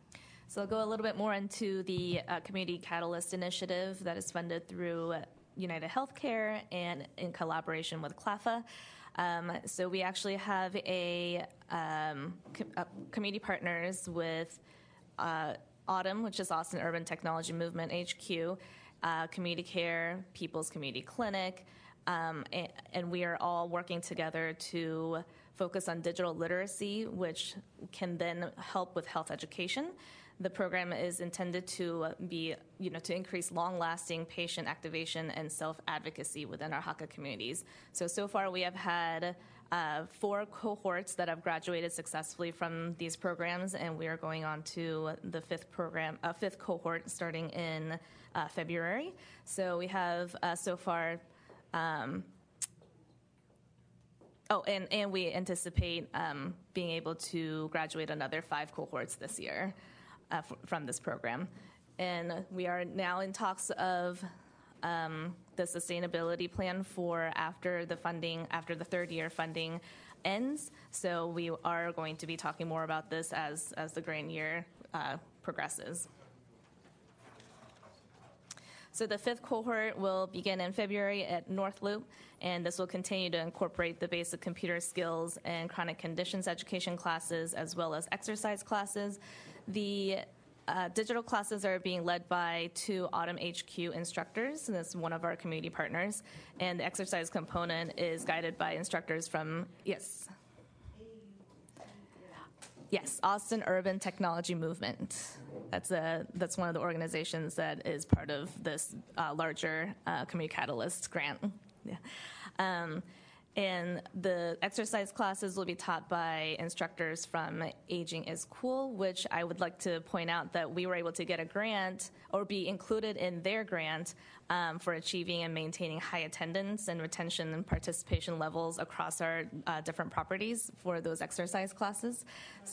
So I'll go a little bit more into the uh, Community Catalyst Initiative that is funded through United Healthcare and in collaboration with C L A F A. Um, so we actually have a, um, co- uh, community partners with uh, Autumn, which is Austin Urban Technology Movement H Q, uh, community care, People's Community Clinic, um, and, and we are all working together to focus on digital literacy, which can then help with health education. The program is intended to be, you know, to increase long-lasting patient activation and self-advocacy within our Hakka communities. So, so far we have had uh, four cohorts that have graduated successfully from these programs, and we are going on to the fifth program, uh, fifth cohort starting in uh, February. So we have uh, so far. Um, oh, and, and we anticipate um, being able to graduate another five cohorts this year. Uh, f- from this program. And we are now in talks of um, the sustainability plan for after the funding, after the third year funding ends. So we are going to be talking more about this as, as the grant year uh, progresses. So the fifth cohort will begin in February at North Loop, and this will continue to incorporate the basic computer skills and chronic conditions education classes, as well as exercise classes. The uh, digital classes are being led by two Autumn H Q instructors, and that's one of our community partners. And the exercise component is guided by instructors from, yes. Yes, Austin Urban Technology Movement. That's a that's one of the organizations that is part of this uh, larger uh, Community Catalyst grant. Yeah. Um, and the exercise classes will be taught by instructors from Aging is Cool, which I would like to point out that we were able to get a grant or be included in their grant um, for achieving and maintaining high attendance and retention and participation levels across our uh, different properties for those exercise classes.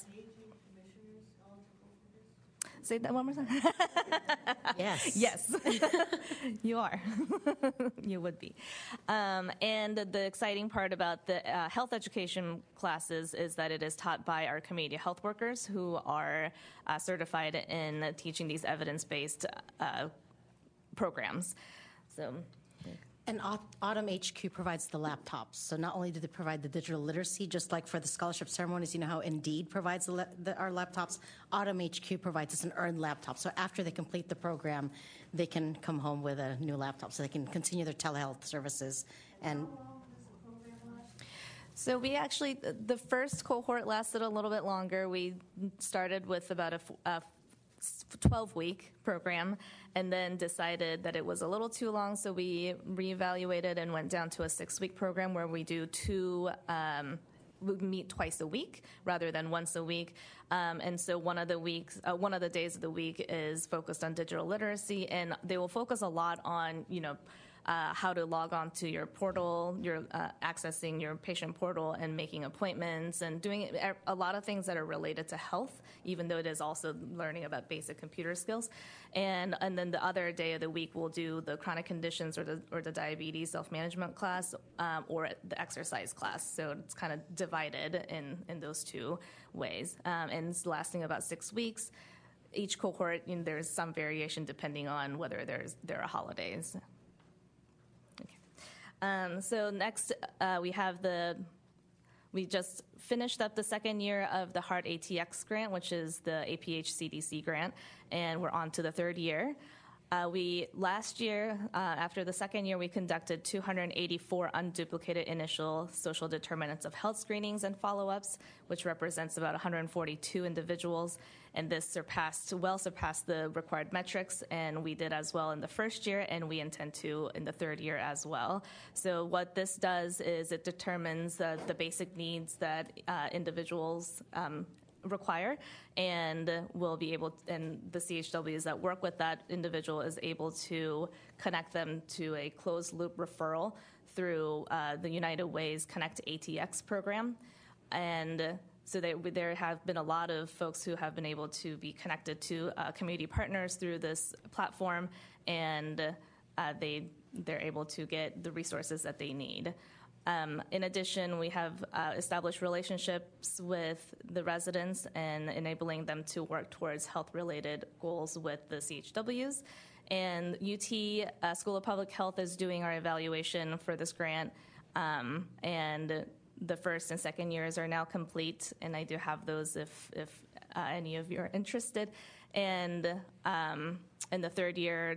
Say that one more time. Yes. Yes. You are. You would be. Um, and the exciting part about the uh, health education classes is that it is taught by our community health workers who are uh, certified in teaching these evidence-based uh, programs. So. And Autumn H Q provides the laptops. So not only do they provide the digital literacy, just like for the scholarship ceremonies, you know how Indeed provides the, the, our laptops, Autumn H Q provides us an earned laptop. So after they complete the program, they can come home with a new laptop so they can continue their telehealth services. And so we actually, the first cohort lasted a little bit longer. We started with about a, a twelve-week program and then decided that it was a little too long, so we reevaluated and went down to a six-week program where we do two, um, we meet twice a week rather than once a week. Um, and so one of the weeks, uh, one of the days of the week is focused on digital literacy, and they will focus a lot on, you know, Uh, how to log on to your portal, you're uh, accessing your patient portal and making appointments and doing a lot of things that are related to health, even though it is also learning about basic computer skills. And and then the other day of the week, we'll do the chronic conditions or the, or the diabetes self-management class um, or the exercise class. So it's kind of divided in, in those two ways. Um, and it's lasting about six weeks. Each cohort, you know, there's some variation depending on whether there's there are holidays. Um, so next, uh, we have the, we just finished up the second year of the HEART A T X grant, which is the A P H C D C grant, and we're on to the third year. Uh, we, last year, uh, after the second year, we conducted two hundred eighty-four unduplicated initial social determinants of health screenings and follow-ups, which represents about one hundred forty-two individuals, and this surpassed, well surpassed the required metrics, and we did as well in the first year, and we intend to in the third year as well. So what this does is it determines uh, the basic needs that uh, individuals um, require, and will be able to, and the C H Ws that work with that individual is able to connect them to a closed loop referral through uh, the United Way's Connect A T X program. And so they, there have been a lot of folks who have been able to be connected to uh, community partners through this platform, and uh, they, they're able to get the resources that they need. Um, in addition, we have uh, established relationships with the residents and enabling them to work towards health-related goals with the C H Ws. And U T uh, School of Public Health is doing our evaluation for this grant, um, and the first and second years are now complete, and I do have those if, if uh, any of you are interested. And um, in the third year,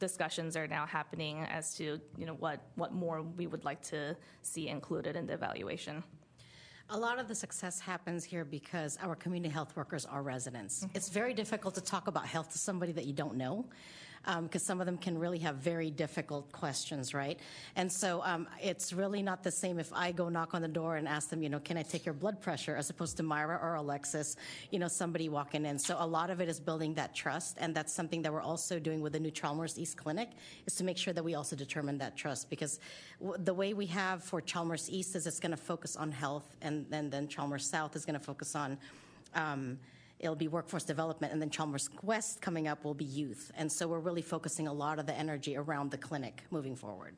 discussions are now happening as to, you know, what, what more we would like to see included in the evaluation. A lot of the success happens here because our community health workers are residents. It's very difficult to talk about health to somebody that you don't know, because um, some of them can really have very difficult questions, right? And so um, it's really not the same if I go knock on the door and ask them, you know, can I take your blood pressure, as opposed to Myra or Alexis, you know, somebody walking in. So a lot of it is building that trust, and that's something that we're also doing with the new Chalmers East Clinic, is to make sure that we also determine that trust, because w- the way we have for Chalmers East is it's going to focus on health, and then, then Chalmers South is going to focus on um, it'll be workforce development, and then Chalmers West coming up will be youth. And so we're really focusing a lot of the energy around the clinic moving forward.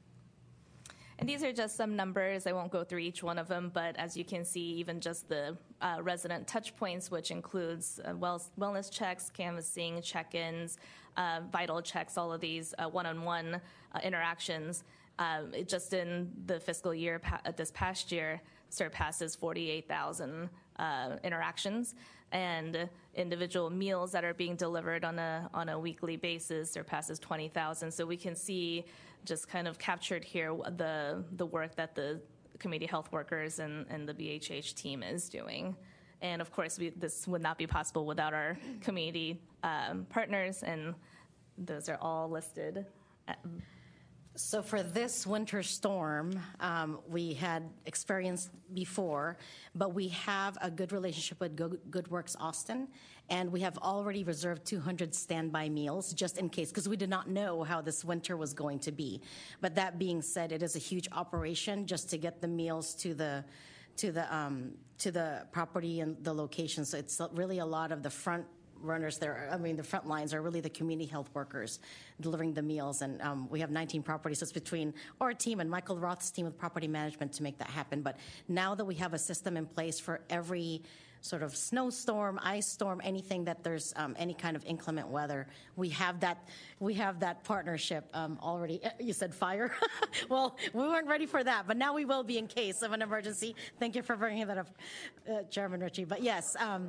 And these are just some numbers. I won't go through each one of them, but as you can see, even just the uh, resident touch points, which includes uh, well, wellness checks, canvassing, check-ins, uh, vital checks, all of these uh, one-on-one uh, interactions, uh, it just in the fiscal year, pa- this past year, surpasses forty-eight thousand uh, interactions. And individual meals that are being delivered on a on a weekly basis surpasses twenty thousand. So we can see, just kind of captured here, the the work that the community health workers and, and the B H H team is doing. And of course, we, this would not be possible without our community um, partners, and those are all listed. So for this winter storm, um, we had experienced before, but we have a good relationship with Go- Good Works Austin, and we have already reserved two hundred standby meals just in case, because we did not know how this winter was going to be. But that being said, it is a huge operation just to get the meals to the to the um, to the property and the location. So it's really a lot of the front runners there. I mean, the front lines are really the community health workers delivering the meals. And um, we have nineteen properties. So it's between our team and Michael Roth's team with property management to make that happen. But now that we have a system in place for every sort of snowstorm, ice storm, anything that there's um, any kind of inclement weather, we have that we have that partnership um, already. You said fire? Well, we weren't ready for that, but now we will be in case of an emergency. Thank you for bringing that up, uh, Chairman Ritchie. But yes. Um,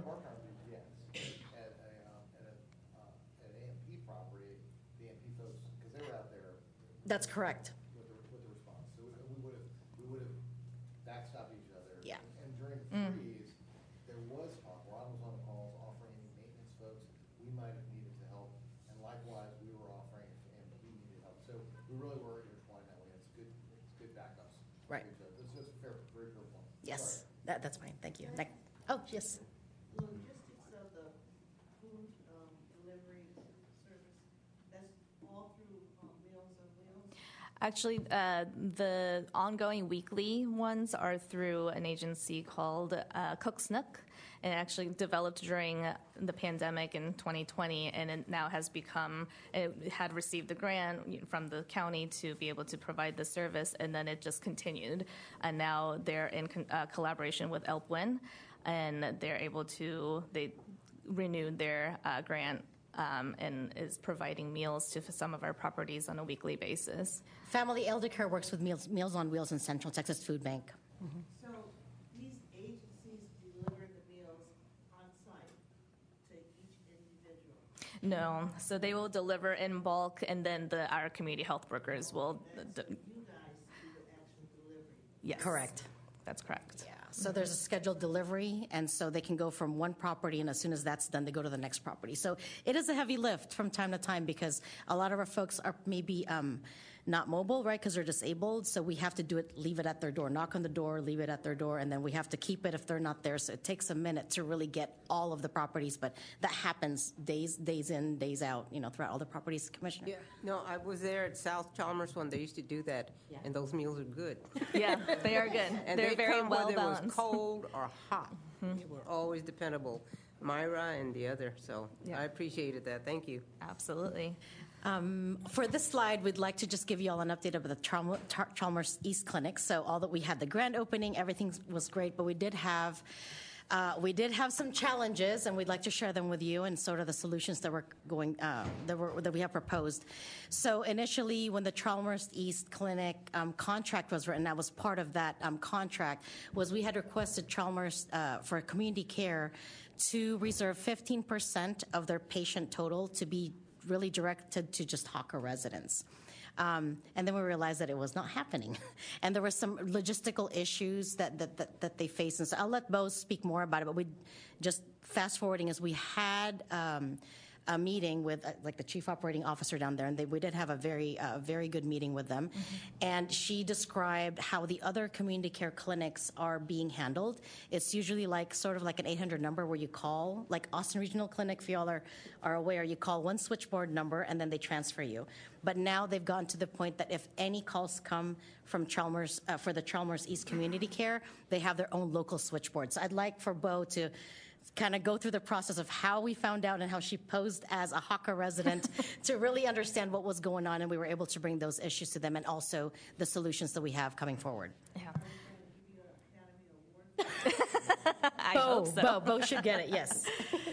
That's correct. With the, with the response. So we, we would have we would have backstopped each other. Yeah. And, and during the Mm. freeze, there was talk. Ron was on the calls offering any maintenance folks we might have needed to help, and likewise we were offering and we needed help. So we really were intertwined that way. It's good. It's good backups. Right. So this is a fair, very fair point. Yes, that, that's fine. Thank you. Next. Oh, yes. Logistics of the food um, delivery service, that's all through um, Meals on Wheels? Actually, uh, the ongoing weekly ones are through an agency called uh, Cook's Nook, and it actually developed during the pandemic in twenty twenty, and it now has become, it had received a grant from the county to be able to provide the service, and then it just continued. And now they're in con- uh, collaboration with Elpwin, and they're able to, they renewed their uh, grant Um, and is providing meals to some of our properties on a weekly basis. Family Elder Care works with Meals, Meals on Wheels in Central Texas Food Bank. Mm-hmm. So these agencies deliver the meals on site to each individual? No, so they will deliver in bulk, and then the, our community health workers will. That's you guys do the actual delivery? Yes. Correct. That's correct. Yeah. So there's a scheduled delivery, and so they can go from one property, and as soon as that's done, they go to the next property. So it is a heavy lift from time to time because a lot of our folks are maybe um, not mobile, right, because they're disabled. So we have to do it, leave it at their door, knock on the door, leave it at their door, and then we have to keep it if they're not there. So it takes a minute to really get all of the properties, but that happens days, days in, days out, you know, throughout all the properties, Commissioner. Yeah, no, I was there at South Chalmers when they used to do that, Yeah. and those meals are good. Yeah, they are good. And They're they very come well whether it was balanced. cold or hot. They were always dependable. Myra and the other, so Yeah. I appreciated that. Thank you. Absolutely. Um, for this slide, we'd like to just give you all an update of the Chalmers, Chalmers East Clinic. So all that we had the grand opening, everything was great, but we did have uh, we did have some challenges, and we'd like to share them with you and sort of the solutions that we're going uh, that, were, that we have proposed. So initially, when the Chalmers East Clinic um, contract was written, that was part of that um, contract, was we had requested Chalmers uh, for community care to reserve fifteen percent of their patient total to be really directed to just Hawker residents. Um, and then we realized that it was not happening. And there were some logistical issues that, that, that, that they faced. And so I'll let Bo speak more about it, but we just fast forwarding is we had um, a meeting with uh, like the chief operating officer down there, and they, we did have a very, uh, very good meeting with them. Mm-hmm. And she described how the other community care clinics are being handled. It's usually like sort of like an eight hundred number where you call, like Austin Regional Clinic, if you all are, are aware, you call one switchboard number and then they transfer you. But now they've gotten to the point that if any calls come from Chalmers, uh, for the Chalmers East Community Care, they have their own local switchboard. So I'd like for Bo to kind of go through the process of how we found out and how she posed as a Hawker resident to really understand what was going on, and we were able to bring those issues to them and also the solutions that we have coming forward. Yeah. I Bo, hope so. Bo, Bo should get it, yes.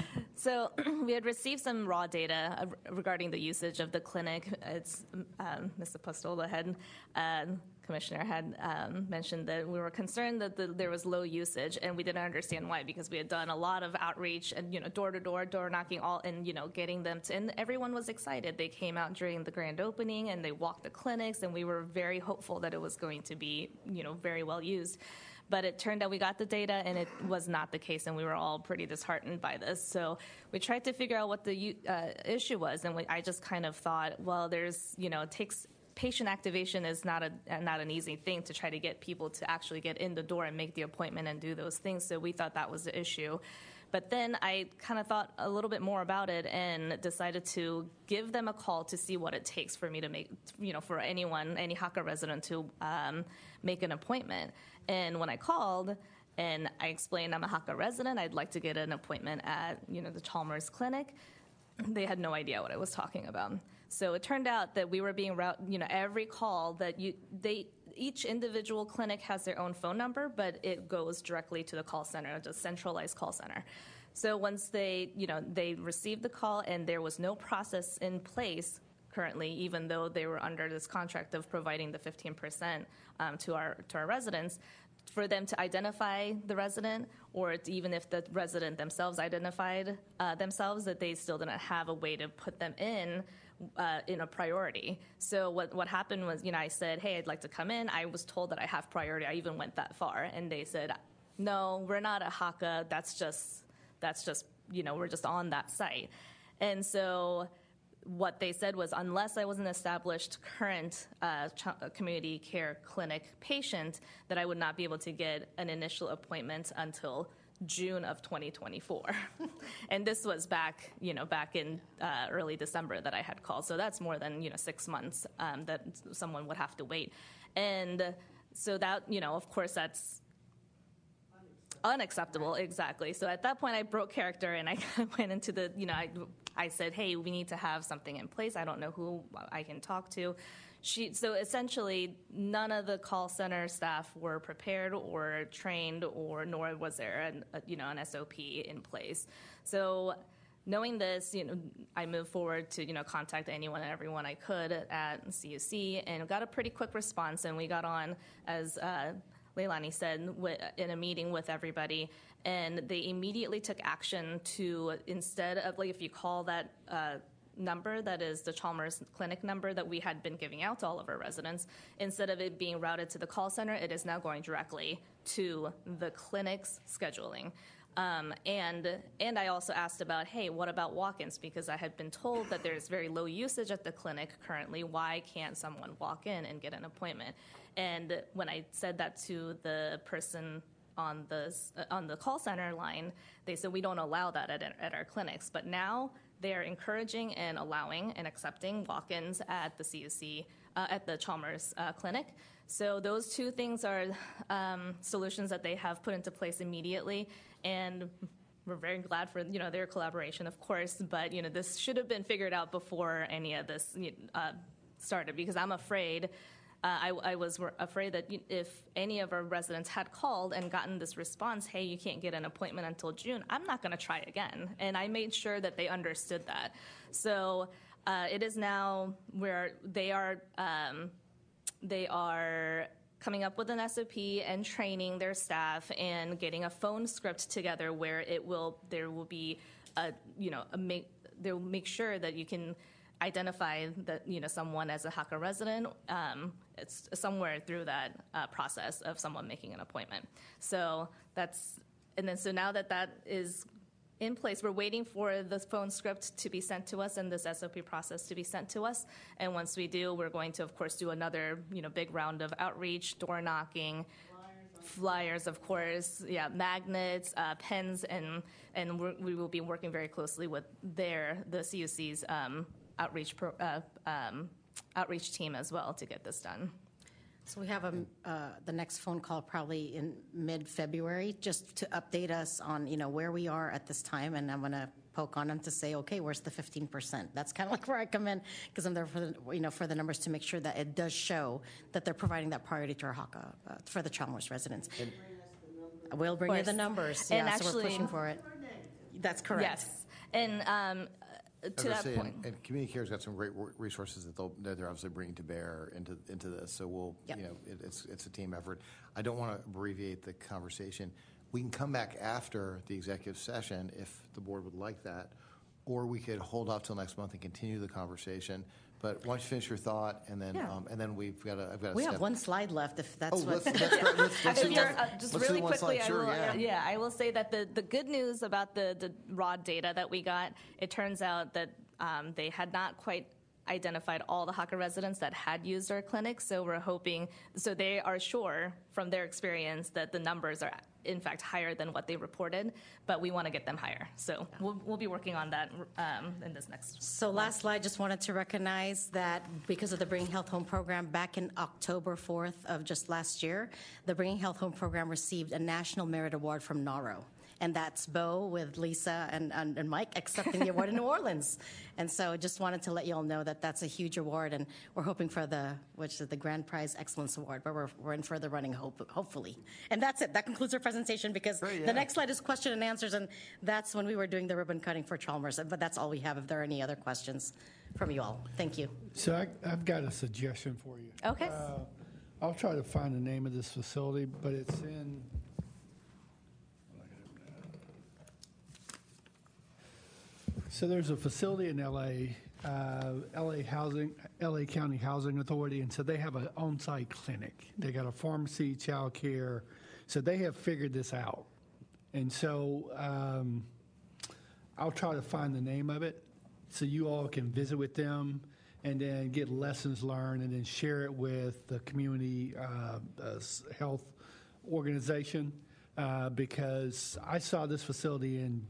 So we had received some raw data uh, regarding the usage of the clinic. It's um, Mister Postola had, uh, Commissioner had um, mentioned that we were concerned that the, there was low usage, and we didn't understand why, because we had done a lot of outreach and, you know, door to door, door knocking, all, and, you know, getting them to, and everyone was excited. They came out during the grand opening and they walked the clinics, and we were very hopeful that it was going to be, you know, very well used. But it turned out we got the data, and it was not the case, and we were all pretty disheartened by this. So we tried to figure out what the uh, issue was, and we, I just kind of thought, well, there's, you know, it takes patient activation is not a not an easy thing to try to get people to actually get in the door and make the appointment and do those things. So we thought that was the issue. But then I kind of thought a little bit more about it and decided to give them a call to see what it takes for me to make, you know, for anyone, any Hawker resident to um, make an appointment. And when I called and I explained I'm a Hawker resident, I'd like to get an appointment at, you know, the Chalmers Clinic, they had no idea what I was talking about. So it turned out that we were being routed, you know, every call that you, they, each individual clinic has their own phone number, but it goes directly to the call center, the centralized call center. So once they, you know, they received the call and there was no process in place currently, even though they were under this contract of providing the fifteen percent um, to our to our residents, for them to identify the resident, or to, even if the resident themselves identified uh, themselves, that they still didn't have a way to put them in uh, in a priority. So what what happened was, you know, I said, hey, I'd like to come in. I was told that I have priority. I even went that far, and they said, no, we're not a Hawker. That's just that's just you know, we're just on that site. And so what they said was, unless I was an established current uh, ch- community care clinic patient, that I would not be able to get an initial appointment until June of twenty twenty-four. And this was back, you know, back in uh, early December that I had called. So that's more than, you know, six months um, that someone would have to wait. And so that, you know, of course, that's unacceptable, exactly. So at that point, I broke character and I went into the, you know, I, I said, hey, we need to have something in place. I don't know who I can talk to. She, so essentially, none of the call center staff were prepared or trained, or nor was there an, a, you know, an S O P in place. So knowing this, you know, I moved forward to, you know, contact anyone and everyone I could at C U C, and got a pretty quick response. And we got on, as uh, Leilani said, in a meeting with everybody, and they immediately took action to, instead of, like, if you call that uh, number that is the Chalmers Clinic number that we had been giving out to all of our residents, instead of it being routed to the call center, it is now going directly to the clinic's scheduling. Um, and and I also asked about, hey, what about walk-ins? Because I had been told that there's very low usage at the clinic currently. Why can't someone walk in and get an appointment? And when I said that to the person on the uh, on the call center line, they said, we don't allow that at, at our clinics. But now they are encouraging and allowing and accepting walk-ins at the C U C, uh, at the Chalmers uh, Clinic. So those two things are um, solutions that they have put into place immediately, and we're very glad for, you know, their collaboration, of course. But, you know, this should have been figured out before any of this uh, started, because I'm afraid. Uh, I, I was afraid that if any of our residents had called and gotten this response, hey, you can't get an appointment until June, I'm not going to try again. And I made sure that they understood that. So uh, it is now where they are um, they are coming up with an S O P and training their staff and getting a phone script together where it will there will be a you know a make they'll make sure that you can identify that, you know, someone as a H A C A resident, um, it's somewhere through that uh, process of someone making an appointment. So that's, and then so now that that is in place, we're waiting for the phone script to be sent to us and this S O P process to be sent to us. And once we do, we're going to, of course, do another, you know, big round of outreach, door knocking, flyers, of course, yeah, magnets, uh, pens, and and we're, we will be working very closely with their the C U C's um, outreach pro, uh, um, outreach team as well to get this done. So we have a, uh, the next phone call probably in mid-February, just to update us on, you know, where we are at this time, and I'm going to poke on them to say, okay, where's the fifteen percent? That's kind of like where I come in, because I'm there for the, you know, for the numbers to make sure that it does show that they're providing that priority to our H A C A uh, for the Chalmers residents. And we'll bring you the numbers. And yeah, actually, so we're pushing for it. That's correct. Yes, and um, to that say, point. And, and Community Care's got some great resources that, they'll, that they're obviously bringing to bear into into this. So we'll, yep. you know, it, it's it's a team effort. I don't want to abbreviate the conversation. We can come back after the executive session if the board would like that, or we could hold off till next month and continue the conversation. But why don't you finish your thought, and then Yeah. um, and then we've got a, I've got a We step. have one slide left, if that's Oh, what. let's, let's, let's, let's, let's, If do you're, one- uh, just let's do really one quickly, slide. I Sure, will, yeah. yeah, I will say that the, the good news about the, the raw data that we got, it turns out that um, they had not quite identified all the H A C A residents that had used our clinic. So we're hoping, so they are sure from their experience that the numbers are in fact higher than what they reported, but we want to get them higher. So we'll, we'll be working on that um, in this next. So last slide, just wanted to recognize that because of the Bringing Health Home program, back in October fourth of just last year, the Bringing Health Home program received a National Merit Award from NARO. And that's Bo with Lisa and, and, and Mike accepting the award in New Orleans. And so just wanted to let you all know that that's a huge award, and we're hoping for the, which is the Grand Prize Excellence Award, but we're, we're in further running, hope, hopefully. And that's it. That concludes our presentation, because Great, yeah. the next slide is question and answers, and that's when we were doing the ribbon cutting for Chalmers. But that's all we have. If there are any other questions from you all. Thank you. So I, I've got a suggestion for you. Okay. Uh, I'll try to find the name of this facility, but it's in. So there's a facility in L A, uh, L A Housing, L A County Housing Authority, and so they have an on-site clinic. They got a pharmacy, child care, so they have figured this out. And so um, I'll try to find the name of it so you all can visit with them and then get lessons learned and then share it with the community uh, uh, health organization uh, because I saw this facility in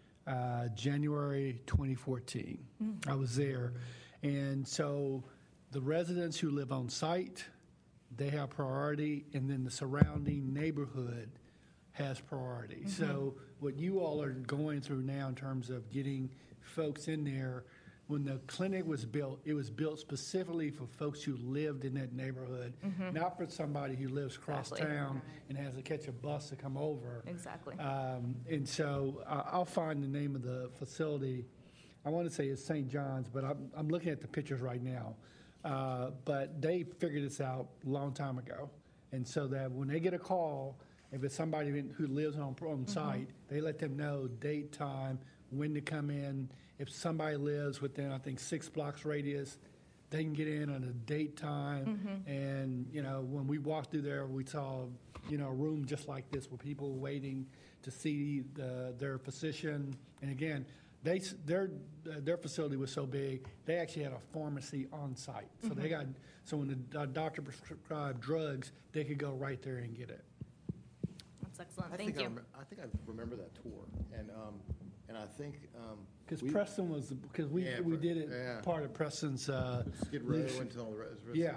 Uh, January twenty fourteen. Mm-hmm. I was there. And so the residents who live on site, they have priority, and then the surrounding neighborhood has priority. Mm-hmm. So what you all are going through now in terms of getting folks in there, when the clinic was built, it was built specifically for folks who lived in that neighborhood, mm-hmm. not for somebody who lives across Exactly. town and has to catch a bus to come over. Exactly. Um, and so uh, I'll find the name of the facility. I want to say it's Saint John's, but I'm, I'm looking at the pictures right now. Uh, but they figured this out a long time ago. And so that when they get a call, if it's somebody who lives on, on site, mm-hmm. they let them know date, time, when to come in. If somebody lives within, I think, six blocks radius, they can get in on a date time. Mm-hmm. And, you know, when we walked through there, we saw, you know, a room just like this with people waiting to see the, their physician. And again, they their their facility was so big, they actually had a pharmacy on site. So mm-hmm. they got, so when the uh, doctor prescribed drugs, they could go right there and get it. That's excellent. I Thank think you. I, rem- I think I remember that tour, and um, and I think because um, Preston was because we yeah, we did it yeah. part of Preston's uh, Skid Row leadership. and all the rest. Yeah.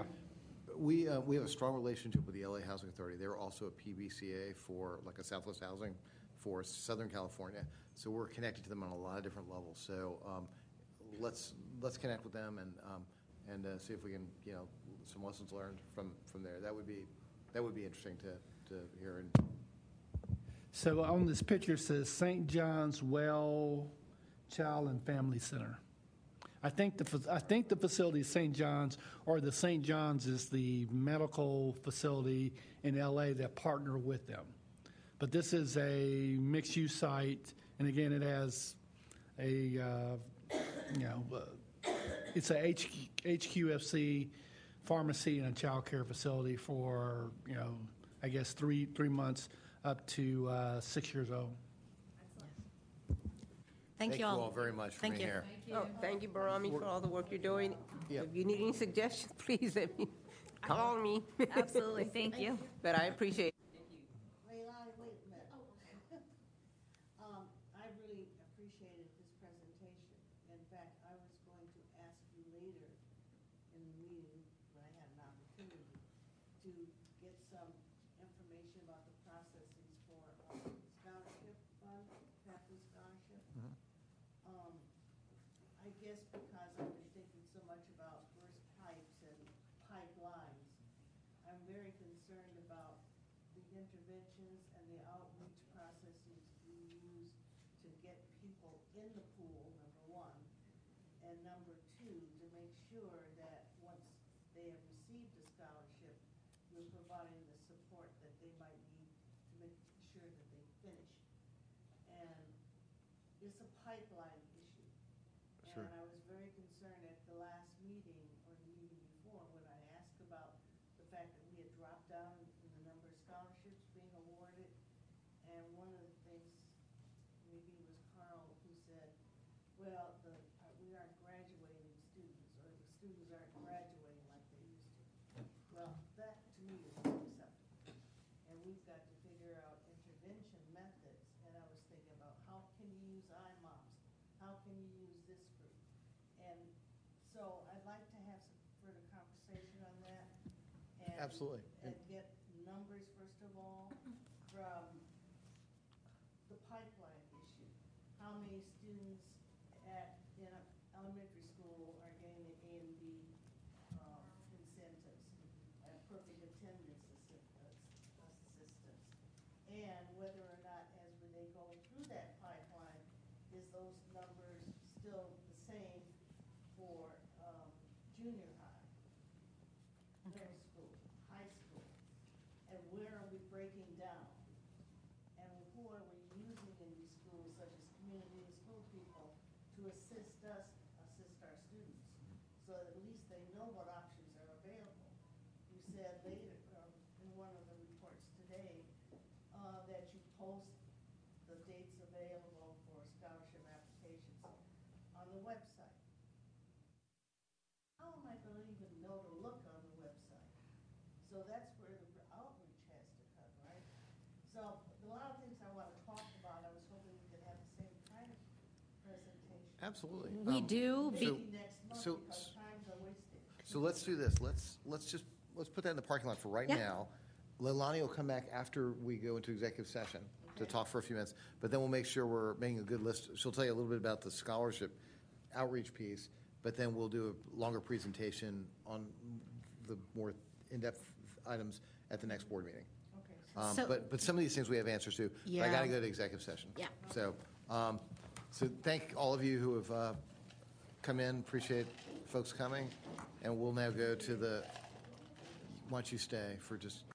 We uh, we have a strong relationship with the L A Housing Authority. They're also a P B C A for like a Southwest Housing for Southern California. So we're connected to them on a lot of different levels. So um, let's let's connect with them and um, and uh, see if we can, you know, some lessons learned from, from there. That would be that would be interesting to, to hear. And so on this picture it says Saint John's Well Child and Family Center. I think the I think the facility is Saint John's, or the Saint John's is the medical facility in L A that partner with them. But this is a mixed-use site, and again, it has a uh, you know uh, it's a H, HQFC pharmacy and a child care facility for, you know, I guess three, three months up to uh, six years old. Thank you all. very much for Thank being you. here. Oh, thank you, Barami, for all the work you're doing. Yep. If you need any suggestions, please let me, call me. Absolutely. Thank you. But I appreciate it. Leilani, wait a minute. Um, I really appreciated this presentation. In fact, I was going to ask you later in the meeting, when I had an opportunity, to get some information about the processes for um, scholarship fund, Pathway Scholarship. Um, I guess because I've been thinking so much about burst pipes and pipelines, I'm very concerned about the interventions and the outreach processes we use to get people in the pool, number one, and number two, to make sure that once they have received a scholarship, we're providing the support that they might need to make sure that they finish. And it's a pipeline issue. Sure. And I was very concerned at the last meeting, or the meeting before, when I asked about the fact that we had dropped down in the number of scholarships being awarded. And one of the things, maybe it was Carl, who said, well, the, uh, we aren't graduating students, or the students aren't graduating like they used to. Well, that to me is unacceptable. And we've got to figure out intervention methods. And I was thinking about how can you use I MOPS? How can you use this group? And so I'd like to have some further conversation on that. And, Absolutely. And get numbers, first of all, from the pipeline issue. How many students at, in a elementary school are getting the A and B um, incentives and perfect attendance assistance, assistance? And whether or not, as when they go through that pipeline, is those numbers still the same for um, junior high, middle school, high school? And where are we breaking down? And who are we using in these schools, such as community and school people, to assist us, assist our students? So that at least they know what options are available. You said later, um, in one of the reports today, uh, that you post the dates available for scholarship applications on the website. How am I going to even know to look on the website? So that's where the outreach has to come, right? So a lot of things I want to talk about, I was hoping we could have the same kind of presentation. Absolutely. We Um, do. be- so- Maybe next month, so- because times are wasted. So let's do this. Let's, let's just, let's put that in the parking lot for right Yeah. now. Leilani will come back after we go into executive session to Okay. talk for a few minutes, but then we'll make sure we're making a good list. She'll tell you a little bit about the scholarship outreach piece, but then we'll do a longer presentation on the more in-depth items at the next board meeting. Okay, so Um, So- But, but some of these things we have answers to. But I Yeah. got to go to executive session. Yeah. So, um, so thank all of you who have uh, come in. Appreciate folks coming. And we'll now go to the, why don't you stay for just